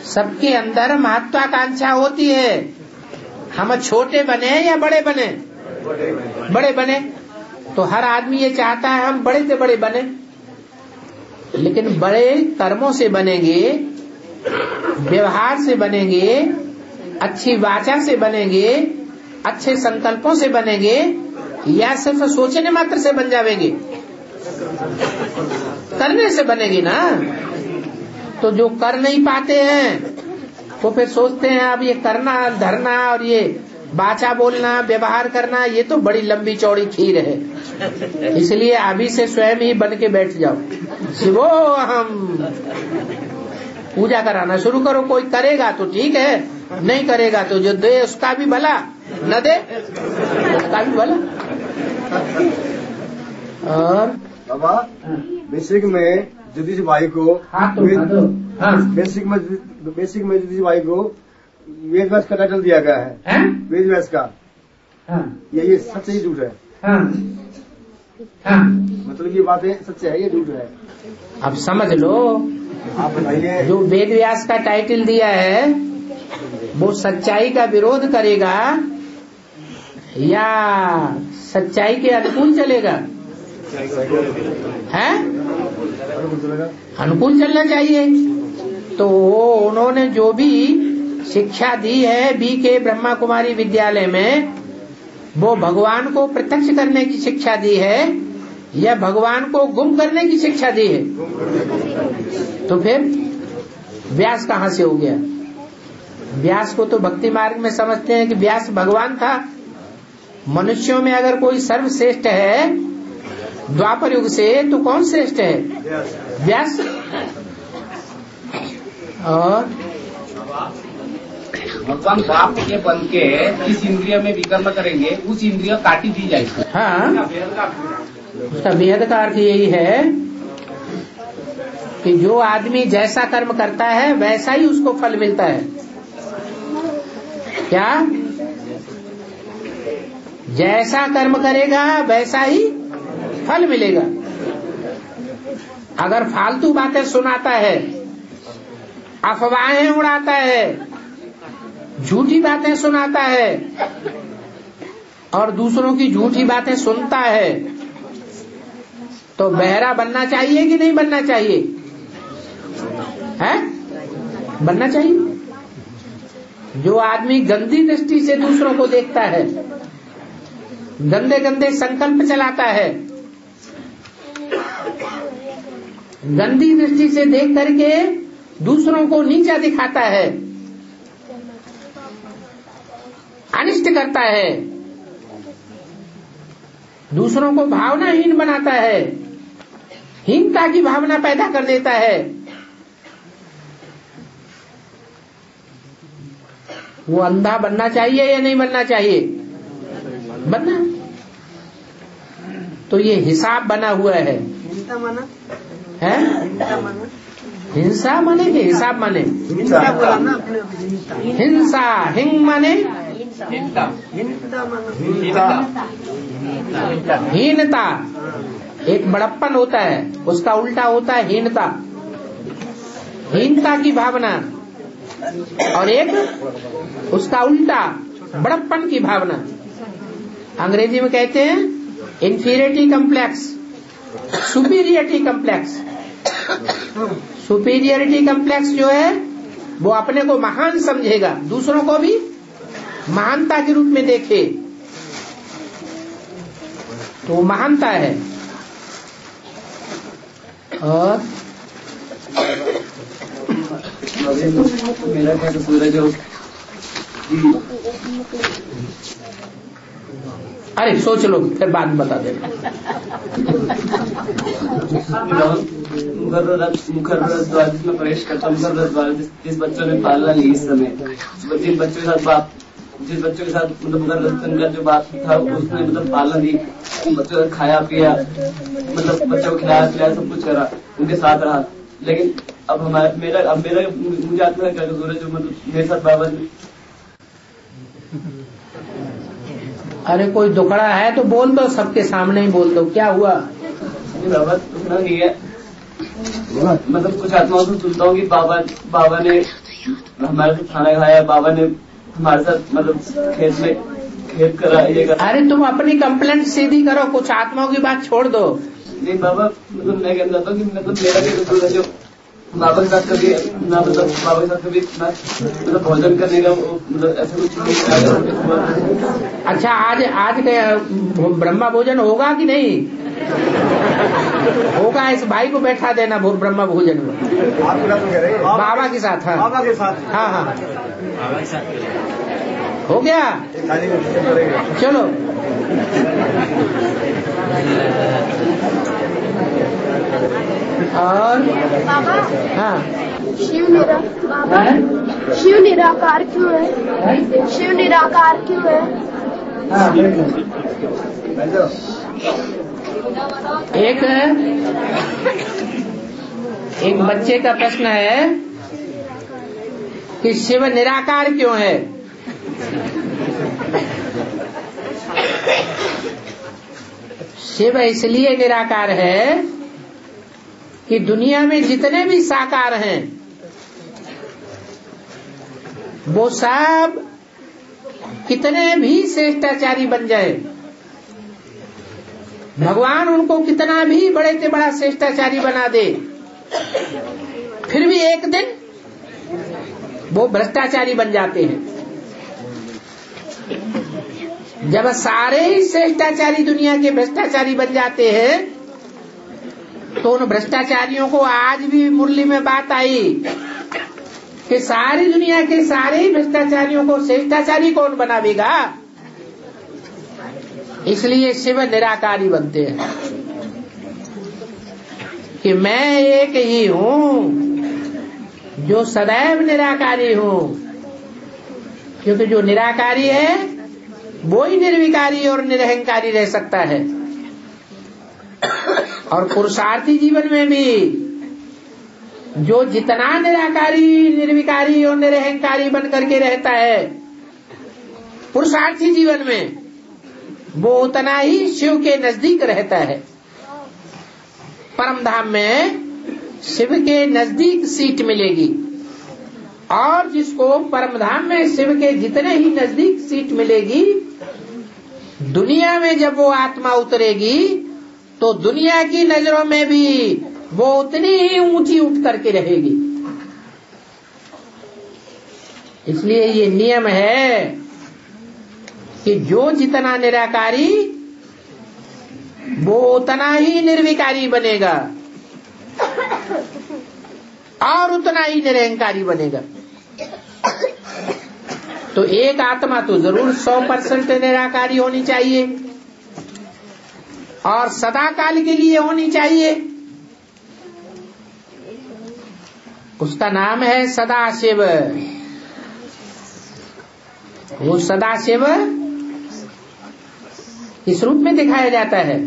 सबके अंदर महत्वाकांक्षा होती है, हम छोटे बने या बड़े बने, बड़े बने। तो हर आदमी ये चाहता है हम बड़े से बड़े बने, लेकिन बड़े कर्मों से बनेंगे, व्यवहार से बनेंगे, अच्छी वाचा से बनेंगे, अच्छे संकल्पों से बनेंगे, या सिर्फ सोचने मात्र से बन जाएंगे? करने से बनेगी ना। तो जो कर नहीं पाते हैं वो फिर सोचते हैं अब ये करना धरना और ये बाचा बोलना व्यवहार करना ये तो बड़ी लंबी चौड़ी खीर है, इसलिए अभी से स्वयं ही बन के बैठ जाओ, शिवो हम पूजा कराना शुरू करो। कोई करेगा तो ठीक है, नहीं करेगा तो जो दे उसका भी भला, न दे उसका भी भला। और बाबा बेसिक में ज्योतिष भाई को बेसिक में ज्योतिष भाई को वेद व्यास का टाइटल दिया गया है, वेद व्यास का। ये सच ही झूठ है? मतलब ये बातें सच है, ये झूठ है? अब समझ लो, आप बताइए। जो वेद व्यास का टाइटल दिया है वो सच्चाई का विरोध करेगा या सच्चाई के अनुकूल चलेगा? है अनुकूल चलना चाहिए। तो उन्होंने जो भी शिक्षा दी है BK ब्रह्मा कुमारी विद्यालय में, वो भगवान को प्रत्यक्ष करने की शिक्षा दी है या भगवान को गुम करने की शिक्षा दी है? तो फिर व्यास कहाँ से हो गया? व्यास को तो भक्ति मार्ग में समझते हैं कि व्यास भगवान था। मनुष्यों में अगर कोई सर्वश्रेष्ठ है द्वापर युग से तो कौन श्रेष्ठ है? व्यास। और भगवान बाप के बन के इस इंद्रिय में विकर्म करेंगे, उस इंद्रिय काटी दी जाएगी। हाँ, उसका बेहद का अर्थ यही है कि जो आदमी जैसा कर्म करता है वैसा ही उसको फल मिलता है। क्या? जैसा कर्म करेगा वैसा ही फल मिलेगा। अगर फालतू बातें सुनाता है, अफवाहें उड़ाता है, झूठी बातें सुनाता है और दूसरों की झूठी बातें सुनता है, तो बहरा बनना चाहिए कि नहीं बनना चाहिए? है? बनना चाहिए। जो आदमी गंदी दृष्टि से दूसरों को देखता है, गंदे गंदे संकल्प चलाता है, गंदी दृष्टि से देख करके दूसरों को नीचा दिखाता है, अनिष्ट करता है, दूसरों को भावनाहीन बनाता है, हीनता की भावना पैदा कर देता है, वो अंधा बनना चाहिए या नहीं बनना चाहिए? बनना। तो ये हिसाब बना हुआ है। है? हिंसा माने कि हिसाब माने? हिंसा, हिंग माने हीनता। एक बड़प्पन होता है, उसका उल्टा होता है हीनता, हीनता की भावना, और एक उसका उल्टा बड़प्पन की भावना। अंग्रेजी में कहते हैं inferiority complex, superiority complex. Superiority complex जो है वो अपने को महान समझेगा, दूसरों को भी महानता के रूप में देखे, तो महानता है। और मेरा क्या पूरा जो अरे सोच लो फिर बाद में बता देना। मुखर द्वार जिसमें प्रवेश करता, मुखर द्वार जिस बच्चों ने पाला नहीं इस समय, जिन बच्चों के साथ बाप, जिस बच्चों के साथ मतलब मुखर का जो बाप था उसने मतलब पाला नहीं, बच्चों ने खाया पिया, मतलब बच्चों को खिलाया पिलाया सब कुछ करा, उनके साथ रहा। लेकिन अब मेरा मुझे आत्मा क्या कसूर है जो मतलब मेरे साथ बाबा ने। अरे कोई दुखड़ा है तो बोल दो, सबके सामने ही बोल दो, क्या हुआ? बाबा दुखड़ा नहीं है, मतलब कुछ आत्माओं से सुनता हूँ कि बाबा ने हमारे तो खाना खाया, बाबा ने हमारे साथ मतलब खेत करा ये करा। अरे तुम अपनी कंप्लेंट सीधी करो, कुछ आत्माओं की बात छोड़ दो। नहीं बाबा, मतलब मैं कहना चाहता हूँ कि मतलब मेरा भी कसूर है जो बाबा के साथ कभी ना, मतलब बाबा के साथ कभी ना मतलब भोजन करने का मतलब ऐसा कुछ नहीं। अच्छा, आज ब्रह्मा भोजन होगा कि नहीं होगा? इस भाई को बैठा देना ब्रह्मा भोजन में बाबा के साथ। हाँ बाबा के साथ, हाँ हाँ बाबा के साथ हो गया। चलो और बाबा, हाँ, शिव निराकार क्यों है? शिव निराकार क्यों है? एक बच्चे का प्रश्न है कि शिव निराकार क्यों है? शिव इसलिए निराकार है कि दुनिया में जितने भी साकार हैं वो सब कितने भी श्रेष्ठाचारी बन जाए, भगवान उनको कितना भी बड़े से बड़ा श्रेष्ठाचारी बना दे, फिर भी एक दिन वो भ्रष्टाचारी बन जाते हैं। जब सारे ही श्रेष्ठाचारी दुनिया के भ्रष्टाचारी बन जाते हैं तो उन भ्रष्टाचारियों को आज भी मुरली में बात आई कि सारी दुनिया के सारे ही भ्रष्टाचारियों को श्रेष्ठाचारी कौन बनावेगा? इसलिए शिव निराकारी बनते हैं कि मैं एक ही हूँ जो सदैव निराकारी हूँ, क्योंकि जो निराकारी है वो ही निर्विकारी और निरहंकारी रह सकता है। और पुरुषार्थी जीवन में भी जो जितना निराकारी, निर्विकारी और निरहंकारी बन करके रहता है पुरुषार्थी जीवन में, वो उतना ही शिव के नजदीक रहता है। परम धाम में शिव के नजदीक सीट मिलेगी, और जिसको परम धाम में शिव के जितने ही नजदीक सीट मिलेगी, दुनिया में जब वो आत्मा उतरेगी तो दुनिया की नजरों में भी वो उतनी ही ऊंची उठ करके रहेगी। इसलिए ये नियम है कि जो जितना निराकारी वो उतना ही निर्विकारी बनेगा और उतना ही निरहंकारी बनेगा। तो एक आत्मा तो जरूर 100% निराकारी होनी चाहिए और सदा काल के लिए होनी चाहिए। उसका नाम है सदाशिव। वो सदाशिव किस रूप में दिखाया जाता है?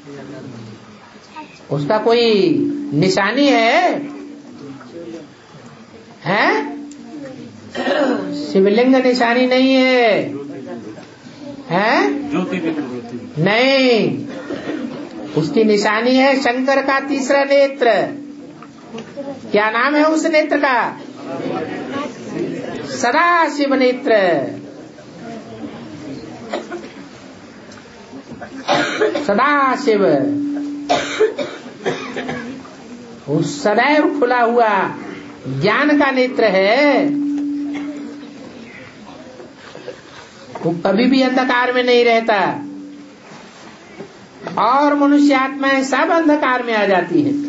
उसका कोई निशानी है? शिवलिंग निशानी नहीं है, नहीं। उसकी निशानी है शंकर का तीसरा नेत्र। क्या नाम है उस नेत्र का? सदाशिव नेत्र। सदाशिव उस सदैव खुला हुआ ज्ञान का नेत्र है। वो कभी भी अंधकार में नहीं रहता और मनुष्य आत्माएं सब अंधकार में आ जाती है।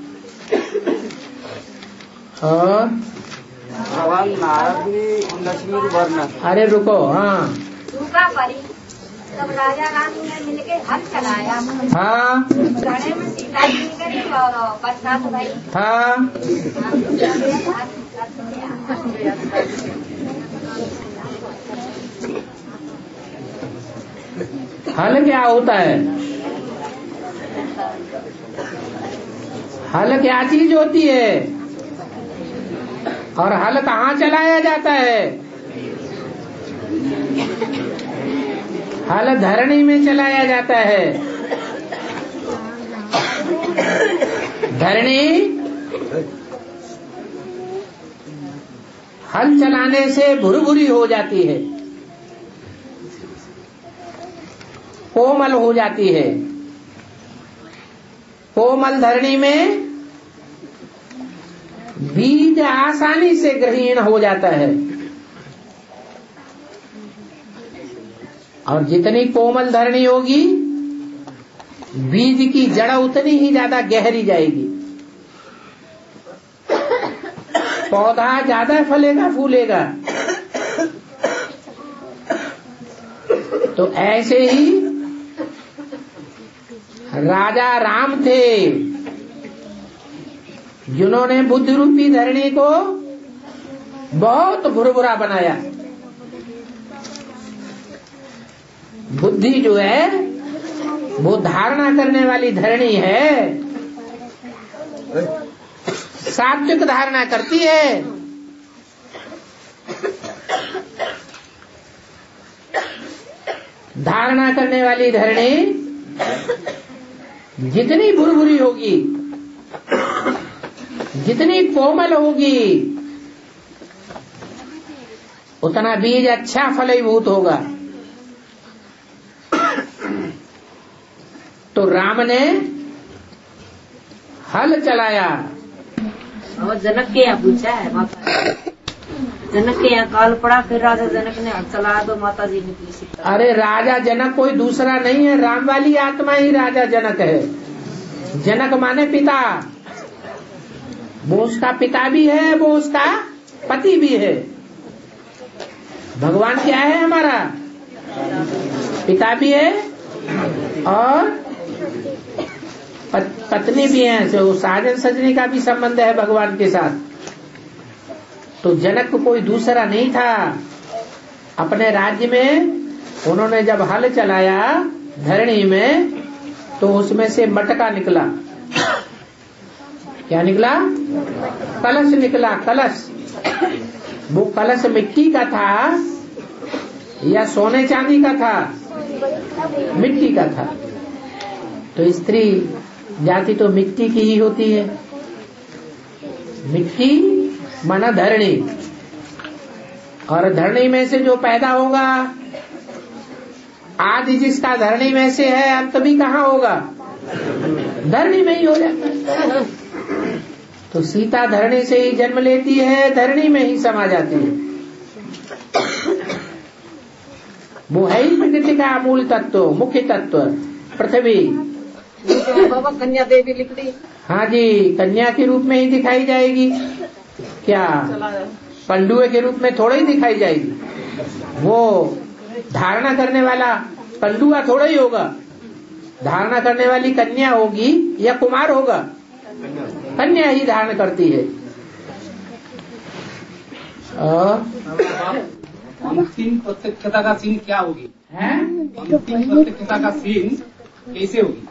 और भगवान नारद ने लक्ष्मी को वरना, अरे रुको, हाँ, रूपा परी तब राजा रानी ने मिलके हल चलाया। हाँ, गणे में सीता जी गई और बचनाथ भाई। हाँ, हल क्या होता है? हल क्या चीज होती है और हल कहाँ चलाया जाता है? हल धरणी में चलाया जाता है। धरणी हल चलाने से भुरभुरी हो जाती है, कोमल हो जाती है। कोमल धरणी में बीज आसानी से ग्रहण हो जाता है, और जितनी कोमल धरणी होगी बीज की जड़ उतनी ही ज्यादा गहरी जाएगी, पौधा ज्यादा फलेगा फूलेगा। तो ऐसे ही राजा राम थे जिन्होंने बुद्ध रूपी धरणी को बहुत भुरभुरा बनाया। बुद्धि जो है वो धारणा करने वाली धरणी है, सात्विक धारणा करती है। धारणा करने वाली धरणी जितनी भुरभुरी होगी, जितनी कोमल होगी, उतना बीज अच्छा फलीभूत होगा। तो राम ने हल चलाया। और जनक के यहाँ पूछा है माता, जनक के यहाँ काल पड़ा, फिर राजा जनक ने हल चलाया तो माता जी ने पूछी। अरे राजा जनक कोई दूसरा नहीं है, राम वाली आत्मा ही राजा जनक है। जनक माने पिता, वो उसका पिता भी है, वो उसका पति भी है। भगवान क्या है हमारा? पिता भी है और पत्नी भी है, तो साजन सजनी का भी संबंध है भगवान के साथ। तो जनक को कोई दूसरा नहीं था। अपने राज्य में उन्होंने जब हल चलाया धरणी में, तो उसमें से मटका निकला। क्या निकला? कलश निकला, कलश। वो कलश मिट्टी का था या सोने चांदी का था? मिट्टी का था। तो स्त्री जाति तो मिट्टी की ही होती है। मिट्टी माना धरणी, और धरणी में से जो पैदा होगा, आदि जिसका धरणी में से है, अंत भी कहाँ होगा? धरणी में ही हो जाता है। तो सीता धरणी से ही जन्म लेती है, धरणी में ही समा जाती है। वो है ही प्रकृति का मूल तत्व, मुख्य तत्व, पृथ्वी। बाबा कन्या देवी लिख दी। हाँ जी, कन्या के रूप में ही दिखाई जाएगी। क्या पंडुए के रूप में थोड़ा ही दिखाई जाएगी? वो धारणा करने वाला पंडुआ थोड़ा ही होगा। धारणा करने वाली कन्या होगी या कुमार होगा? कन्या ही धारण करती है। अंतिम प्रत्यक्षता का सीन क्या होगी? अंतिम प्रत्यक्षता का सीन कैसे होगी?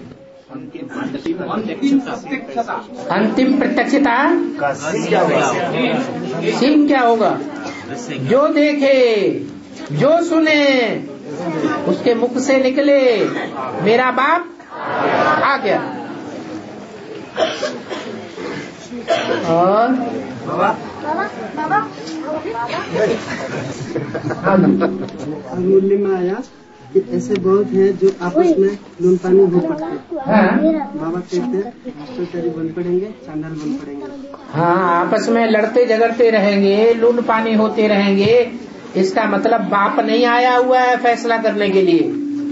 अंतिम प्रत्यक्षता सीन क्या होगा? जो देखे, जो सुने, उसके मुख से निकले मेरा बाप आ गया। और मूल्य में आया कि ऐसे बहुत है जो आपस में लून पानी हो पड़ते हैं। बाबा कहते हैं भ्रष्टाचारी बन पड़ेंगे, चांडाल बन पड़ेंगे। हाँ, आपस में लड़ते झगड़ते रहेंगे, लून पानी होते रहेंगे। इसका मतलब बाप नहीं आया हुआ है फैसला करने के लिए,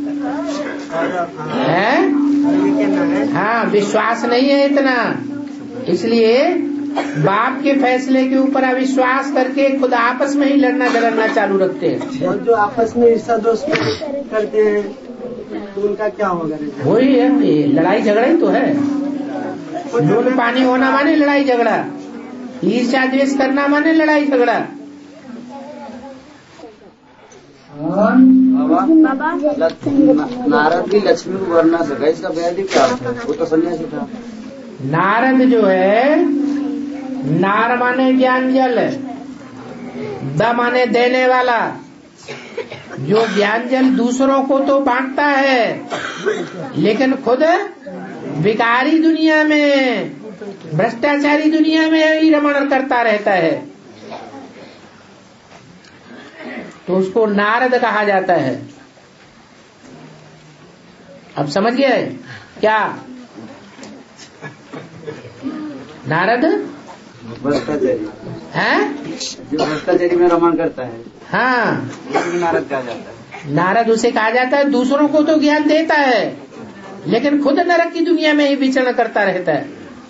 है? हाँ, विश्वास नहीं है इतना, इसलिए बाप के फैसले के ऊपर अविश्वास करके खुद आपस में ही लड़ना झगड़ना चालू रखते हैं। और जो आपस में ईर्षा दोष करते हैं तो उनका क्या होगा? वही है, ये लड़ाई झगड़ा ही तो है। लून पानी होना माने लड़ाई झगड़ा, ईर्ष्या द्वेष करना माने लड़ाई झगड़ा। नारद भी लक्ष्मी को वर ना सका, इसका वैदिक क्या था? वो तो सन्यासी था। नारद जो है, नार माने ज्ञान जल, द माने देने वाला। जो ज्ञान जल दूसरों को तो बांटता है, लेकिन खुद विकारी दुनिया में, भ्रष्टाचारी दुनिया में ही रमण करता रहता है। तो उसको नारद कहा जाता है। अब समझ गए क्या? नारद भ्रष्टाचारी है, जो भ्रष्टाचारी में रमान करता है, हाँ, नारद कहा जाता है। नारद उसे कहा जाता है। दूसरों को तो ज्ञान देता है, लेकिन खुद नरक की दुनिया में ही विचरण करता रहता है,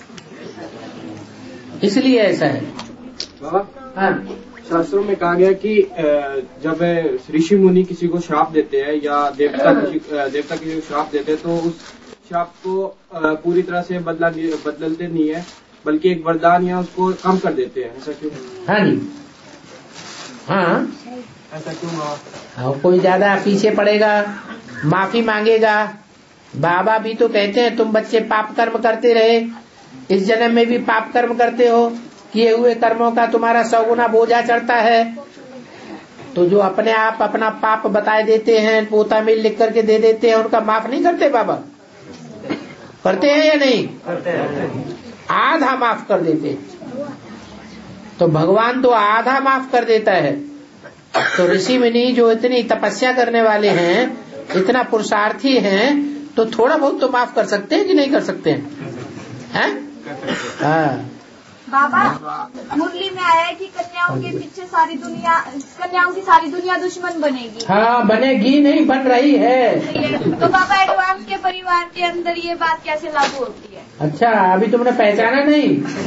इसलिए ऐसा है। बाबा, हाँ, शास्त्रों में कहा गया कि जब ऋषि मुनि किसी को श्राप देते हैं या देवता किसी को श्राप देते हैं, तो उस श्राप को पूरी तरह से बदलते नहीं है, बल्कि एक वरदान या उसको कम कर देते हैं। ऐसा क्यों? हाँ जी, हाँ, ऐसा क्यों? हाँ, कोई ज्यादा पीछे पड़ेगा, माफी मांगेगा। बाबा भी तो कहते हैं तुम बच्चे पाप कर्म करते रहे, इस जन्म में भी पाप कर्म करते हो, किए हुए कर्मों का तुम्हारा 100 गुना बोझा चढ़ता है। तो जो अपने आप अपना पाप बताए देते हैं, पोता में लिख करके दे देते हैं, उनका माफ नहीं करते बाबा? करते हैं या नहीं? करते हैं। आधा माफ कर देते। तो भगवान तो आधा माफ कर देता है। तो ऋषि मुनि जो इतनी तपस्या करने वाले हैं, इतना पुरुषार्थी हैं, तो थोड़ा बहुत तो माफ कर सकते हैं कि नहीं कर सकते हैं? हाँ बाबा, मुरली में आया है कि कन्याओं के पीछे कन्याओं की सारी दुनिया दुश्मन बनेगी। हाँ, बनेगी नहीं, बन रही है। तो बाबा, एडवांस के परिवार के अंदर ये बात कैसे लागू होती है? अच्छा, अभी तुमने पहचाना नहीं?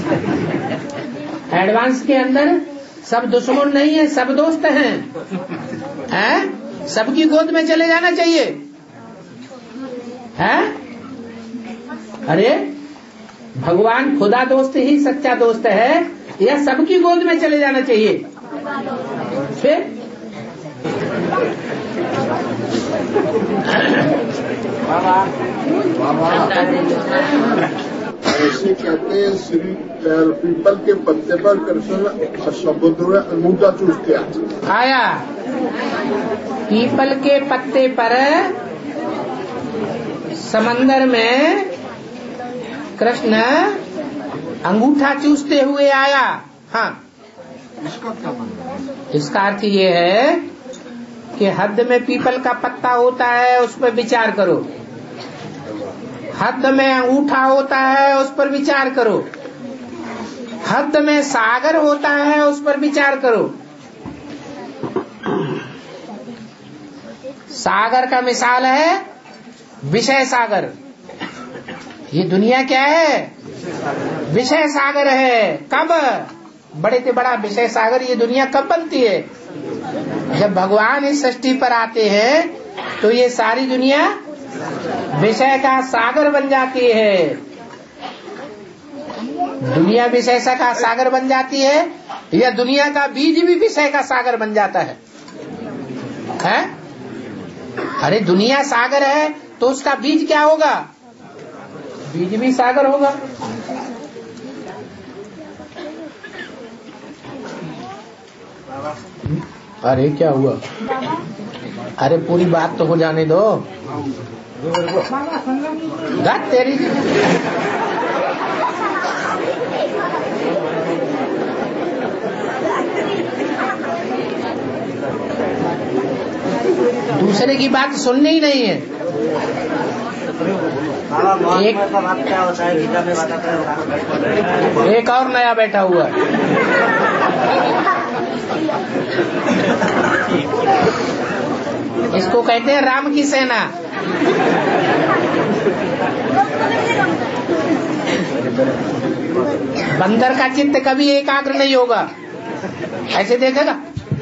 एडवांस के अंदर सब दुश्मन नहीं है, सब दोस्त हैं। सबकी गोद में चले जाना चाहिए। हैं? अरे भगवान खुदा दोस्त ही सच्चा दोस्त है, या सबकी गोद में चले जाना चाहिए? फिर ऐसे कहते हैं श्री पीपल के पत्ते पर कृष्ण समुद्र में अंगूठा चूसते आया। पीपल के पत्ते पर समंदर में कृष्ण अंगूठा चूसते हुए आया। हाँ, इसका अर्थ ये है कि हद में पीपल का पत्ता होता है, उस पर विचार करो। हद में अंगूठा होता है, उस पर विचार करो। हद में सागर होता है, उस पर विचार करो। सागर का मिसाल है विषय सागर। ये दुनिया क्या है? विषय सागर है। कब? बड़े से बड़ा विषय सागर ये दुनिया कब बनती है? जब भगवान इस सृष्टि पर आते हैं तो ये सारी दुनिया विषय का सागर बन जाती है। दुनिया विषय का सागर बन जाती है, या दुनिया का बीज भी विषय का सागर बन जाता है? अरे दुनिया सागर है तो उसका बीज क्या होगा? बीज भी सागर होगा। अरे क्या हुआ? अरे पूरी बात तो हो जाने दो। तेरी दूसरे की बात सुननी ही नहीं है। एक और नया बैठा हुआ है। इसको कहते हैं राम की सेना। बंदर का चित्त कभी एकाग्र नहीं होगा, ऐसे देखेगा।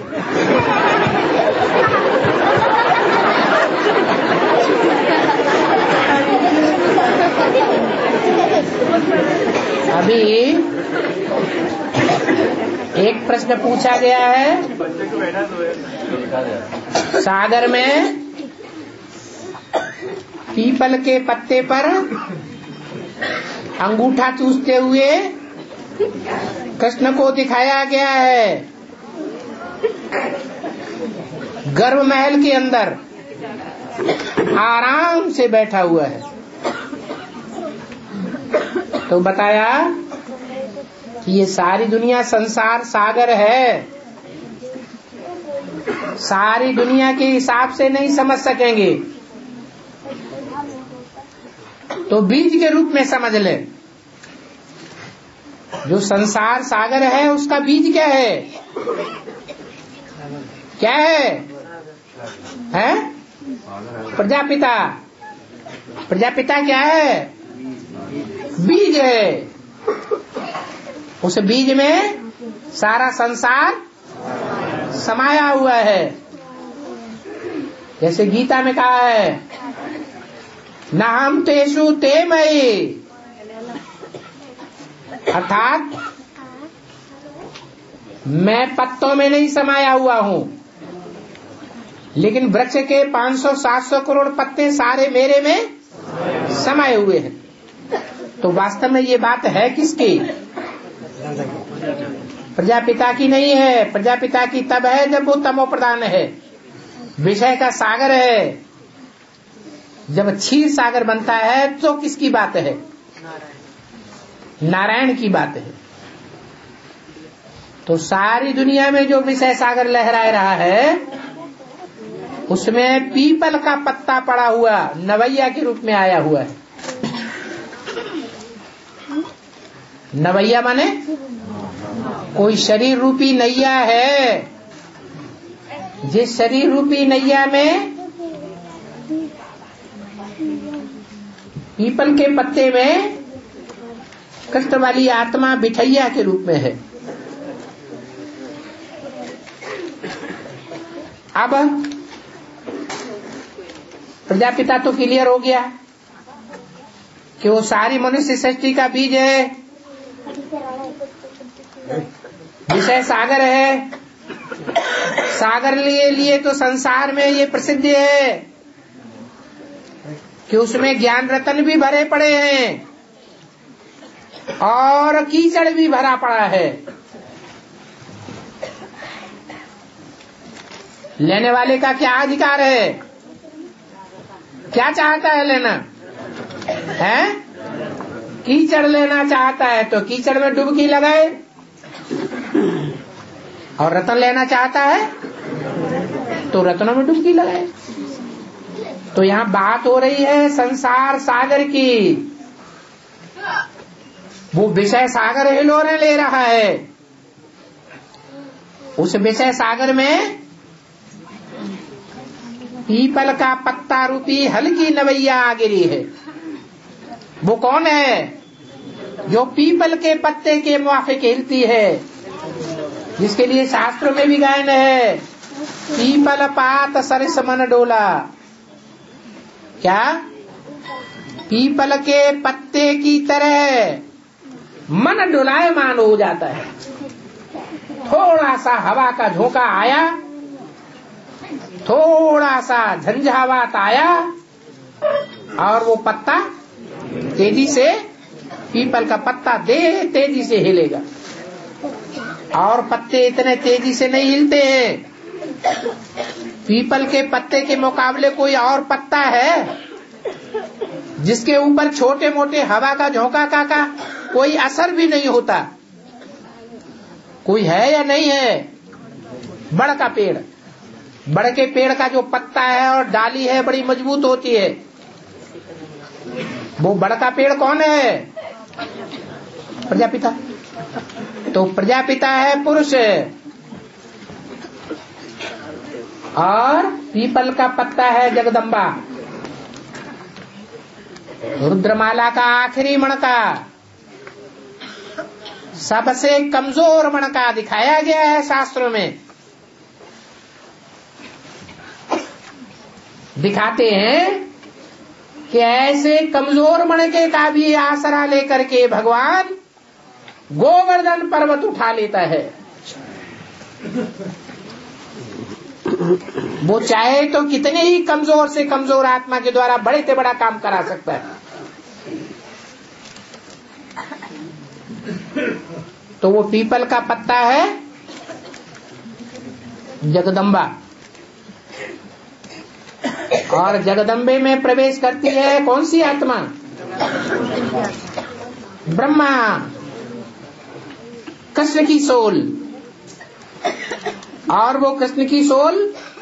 अभी एक प्रश्न पूछा गया है, सागर में पीपल के पत्ते पर अंगूठा चूसते हुए कृष्ण को दिखाया गया है। गर्भ महल के अंदर आराम से बैठा हुआ है। तो बताया कि ये सारी दुनिया संसार सागर है। सारी दुनिया के हिसाब से नहीं समझ सकेंगे तो बीज के रूप में समझ ले। जो संसार सागर है उसका बीज क्या है? क्या है? प्रजापिता। प्रजापिता क्या है? बीज है। उस बीज में सारा संसार समाया हुआ है। जैसे गीता में कहा है, न हम तेषु ते मयि, अर्थात मैं पत्तों में नहीं समाया हुआ हूँ, लेकिन वृक्ष के 500-700 करोड़ पत्ते सारे मेरे में समाये हुए हैं। तो वास्तव में ये बात है किसकी? प्रजापिता की नहीं है। प्रजापिता की तब है जब वो तमो प्रधान है, विषय का सागर है। जब क्षीर सागर बनता है तो किसकी बात है? नारायण की बात है। तो सारी दुनिया में जो विषय सागर लहरा रहा है उसमें पीपल का पत्ता पड़ा हुआ नवैया के रूप में आया हुआ है। नवैया माने कोई शरीर रूपी नैया है। जिस शरीर रूपी नैया में पीपल के पत्ते में कृष्ण वाली आत्मा बिठैया के रूप में है। अब प्रजापिता तो क्लियर हो गया कि वो सारी मनुष्य सृष्टि का बीज है, विषय सागर है। सागर लिए तो संसार में ये प्रसिद्ध है कि उसमें ज्ञान रतन भी भरे पड़े हैं और कीचड़ भी भरा पड़ा है। लेने वाले का क्या अधिकार है? क्या चाहता है लेना है? कीचड़ लेना चाहता है तो कीचड़ में डुबकी लगाए, और रतन लेना चाहता है तो रत्नों में डुबकी लगाए। तो यहाँ बात हो रही है संसार सागर की। वो विषय सागर हिलोरे ले रहा है। उस विषय सागर में पीपल का पत्ता रूपी हल्की नवैया आ गिरी है। वो कौन है? जो पीपल के पत्ते के मुआफिक हिलती है, जिसके लिए शास्त्रों में भी गायन है, पीपल पात सरिस मन डोला। क्या? पीपल के पत्ते की तरह मन डोलायमान हो जाता है। थोड़ा सा हवा का झोंका आया, थोड़ा सा झंझावात आया और वो पत्ता तेजी से, पीपल का पत्ता तेजी से हिलेगा। और पत्ते इतने तेजी से नहीं हिलते हैं। पीपल के पत्ते के मुकाबले कोई और पत्ता है जिसके ऊपर छोटे मोटे हवा का झोंका का कोई असर भी नहीं होता? कोई है या नहीं है? बड़ का पेड़, बड़ के पेड़ का जो पत्ता है और डाली है बड़ी मजबूत होती है। वो बड़ का पेड़ कौन है? प्रजापिता। तो प्रजापिता है पुरुष, और पीपल का पत्ता है जगदम्बा। रुद्रमाला का आखिरी मणका, सबसे कमजोर मणका दिखाया गया है शास्त्रों में। दिखाते हैं कि ऐसे कमजोर मणके का भी आसरा लेकर के भगवान गोवर्धन पर्वत उठा लेता है। वो चाहे तो कितने ही कमजोर से कमजोर आत्मा के द्वारा बड़े से बड़ा काम करा सकता है। तो वो पीपल का पत्ता है जगदम्बा, और जगदम्बे में प्रवेश करती है कौन सी आत्मा? ब्रह्मा, कृष्ण की सोल। और वो कृष्ण की सोल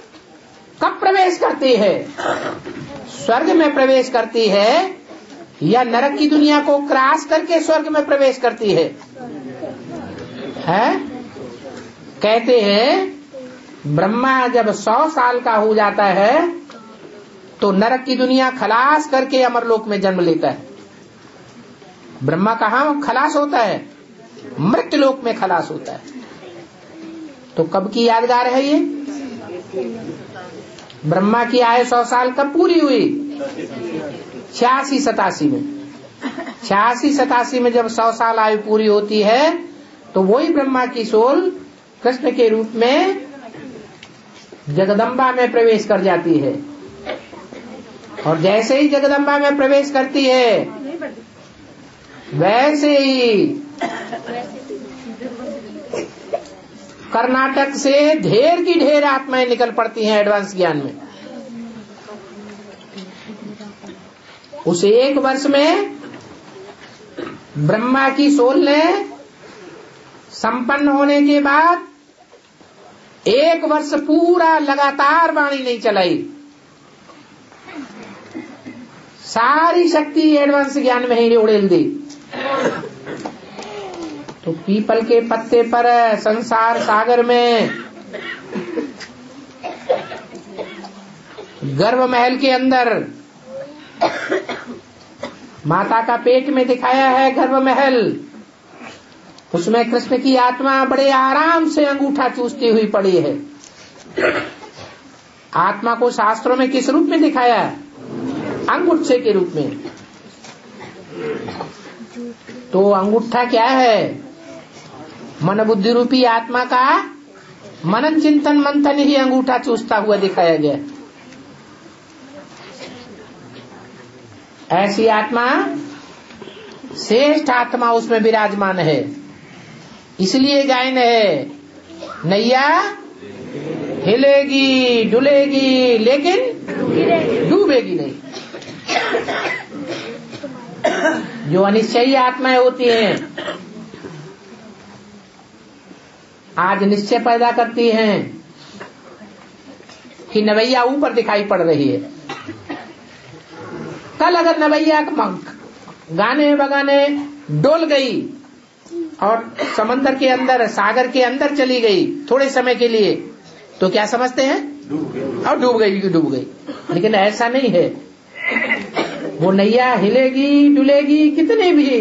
प्रवेश करती है, स्वर्ग में प्रवेश करती है या नरक की दुनिया को क्रॉस करके स्वर्ग में प्रवेश करती है? कहते हैं ब्रह्मा जब 100 साल का हो जाता है तो नरक की दुनिया खलास करके अमरलोक में जन्म लेता है। ब्रह्मा कहाँ खलास होता है? मृत्युलोक में खलास होता है। तो कब की यादगार है ये? ब्रह्मा की आयु 100 साल कब पूरी हुई? 86-87 में। 86-87 में जब 100 साल आयु पूरी होती है तो वही ब्रह्मा की सोल कृष्ण के रूप में जगदम्बा में प्रवेश कर जाती है। और जैसे ही जगदम्बा में प्रवेश करती है वैसे ही कर्नाटक से ढेर की ढेर आत्माएं निकल पड़ती हैं एडवांस ज्ञान में। उस 1 वर्ष में ब्रह्मा की सोल ने संपन्न होने के बाद 1 वर्ष पूरा लगातार वाणी नहीं चलाई। सारी शक्ति एडवांस ज्ञान में ही उड़ेल दी। तो पीपल के पत्ते पर संसार सागर में गर्भ महल के अंदर माता का पेट में दिखाया है गर्भ महल। उसमें कृष्ण की आत्मा बड़े आराम से अंगूठा चूसती हुई पड़ी है। आत्मा को शास्त्रों में किस रूप में दिखाया है? अंगूठे के रूप में। तो अंगूठा क्या है? मन बुद्धि रूपी आत्मा का मनन चिंतन मंथन ही अंगूठा चूसता हुआ दिखाया गया। ऐसी आत्मा श्रेष्ठ आत्मा उसमें विराजमान है। इसलिए गायन है, नैया हिलेगी डुलेगी लेकिन डूबेगी नहीं। जो अनिश्चयी आत्माएं होती हैं आज निश्चय पैदा करती हैं कि नवैया ऊपर दिखाई पड़ रही है। कल अगर नवैया गाने बगाने डोल गई और समंदर के अंदर सागर के अंदर चली गई थोड़े समय के लिए तो क्या समझते हैं? और डूब गई। लेकिन ऐसा नहीं है। वो नैया हिलेगी डुलेगी कितने भी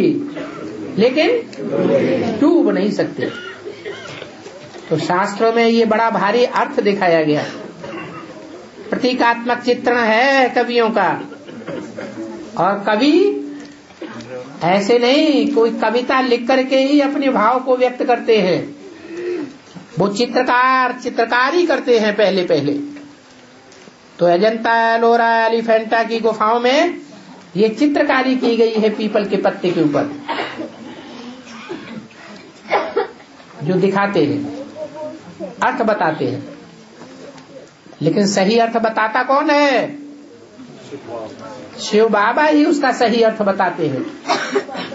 लेकिन डूब नहीं सकते। तो शास्त्रों में ये बड़ा भारी अर्थ दिखाया गया। प्रतीकात्मक चित्रण है कवियों का। और कवि ऐसे नहीं कोई कविता लिख करके ही अपने भाव को व्यक्त करते हैं। वो चित्रकारी करते हैं पहले। तो अजंता एलोरा एलिफेंटा की गुफाओं में ये चित्रकारी की गई है पीपल के पत्ते के ऊपर, जो दिखाते हैं, अर्थ बताते हैं। लेकिन सही अर्थ बताता कौन है? शिव बाबा ही उसका सही अर्थ बताते हैं।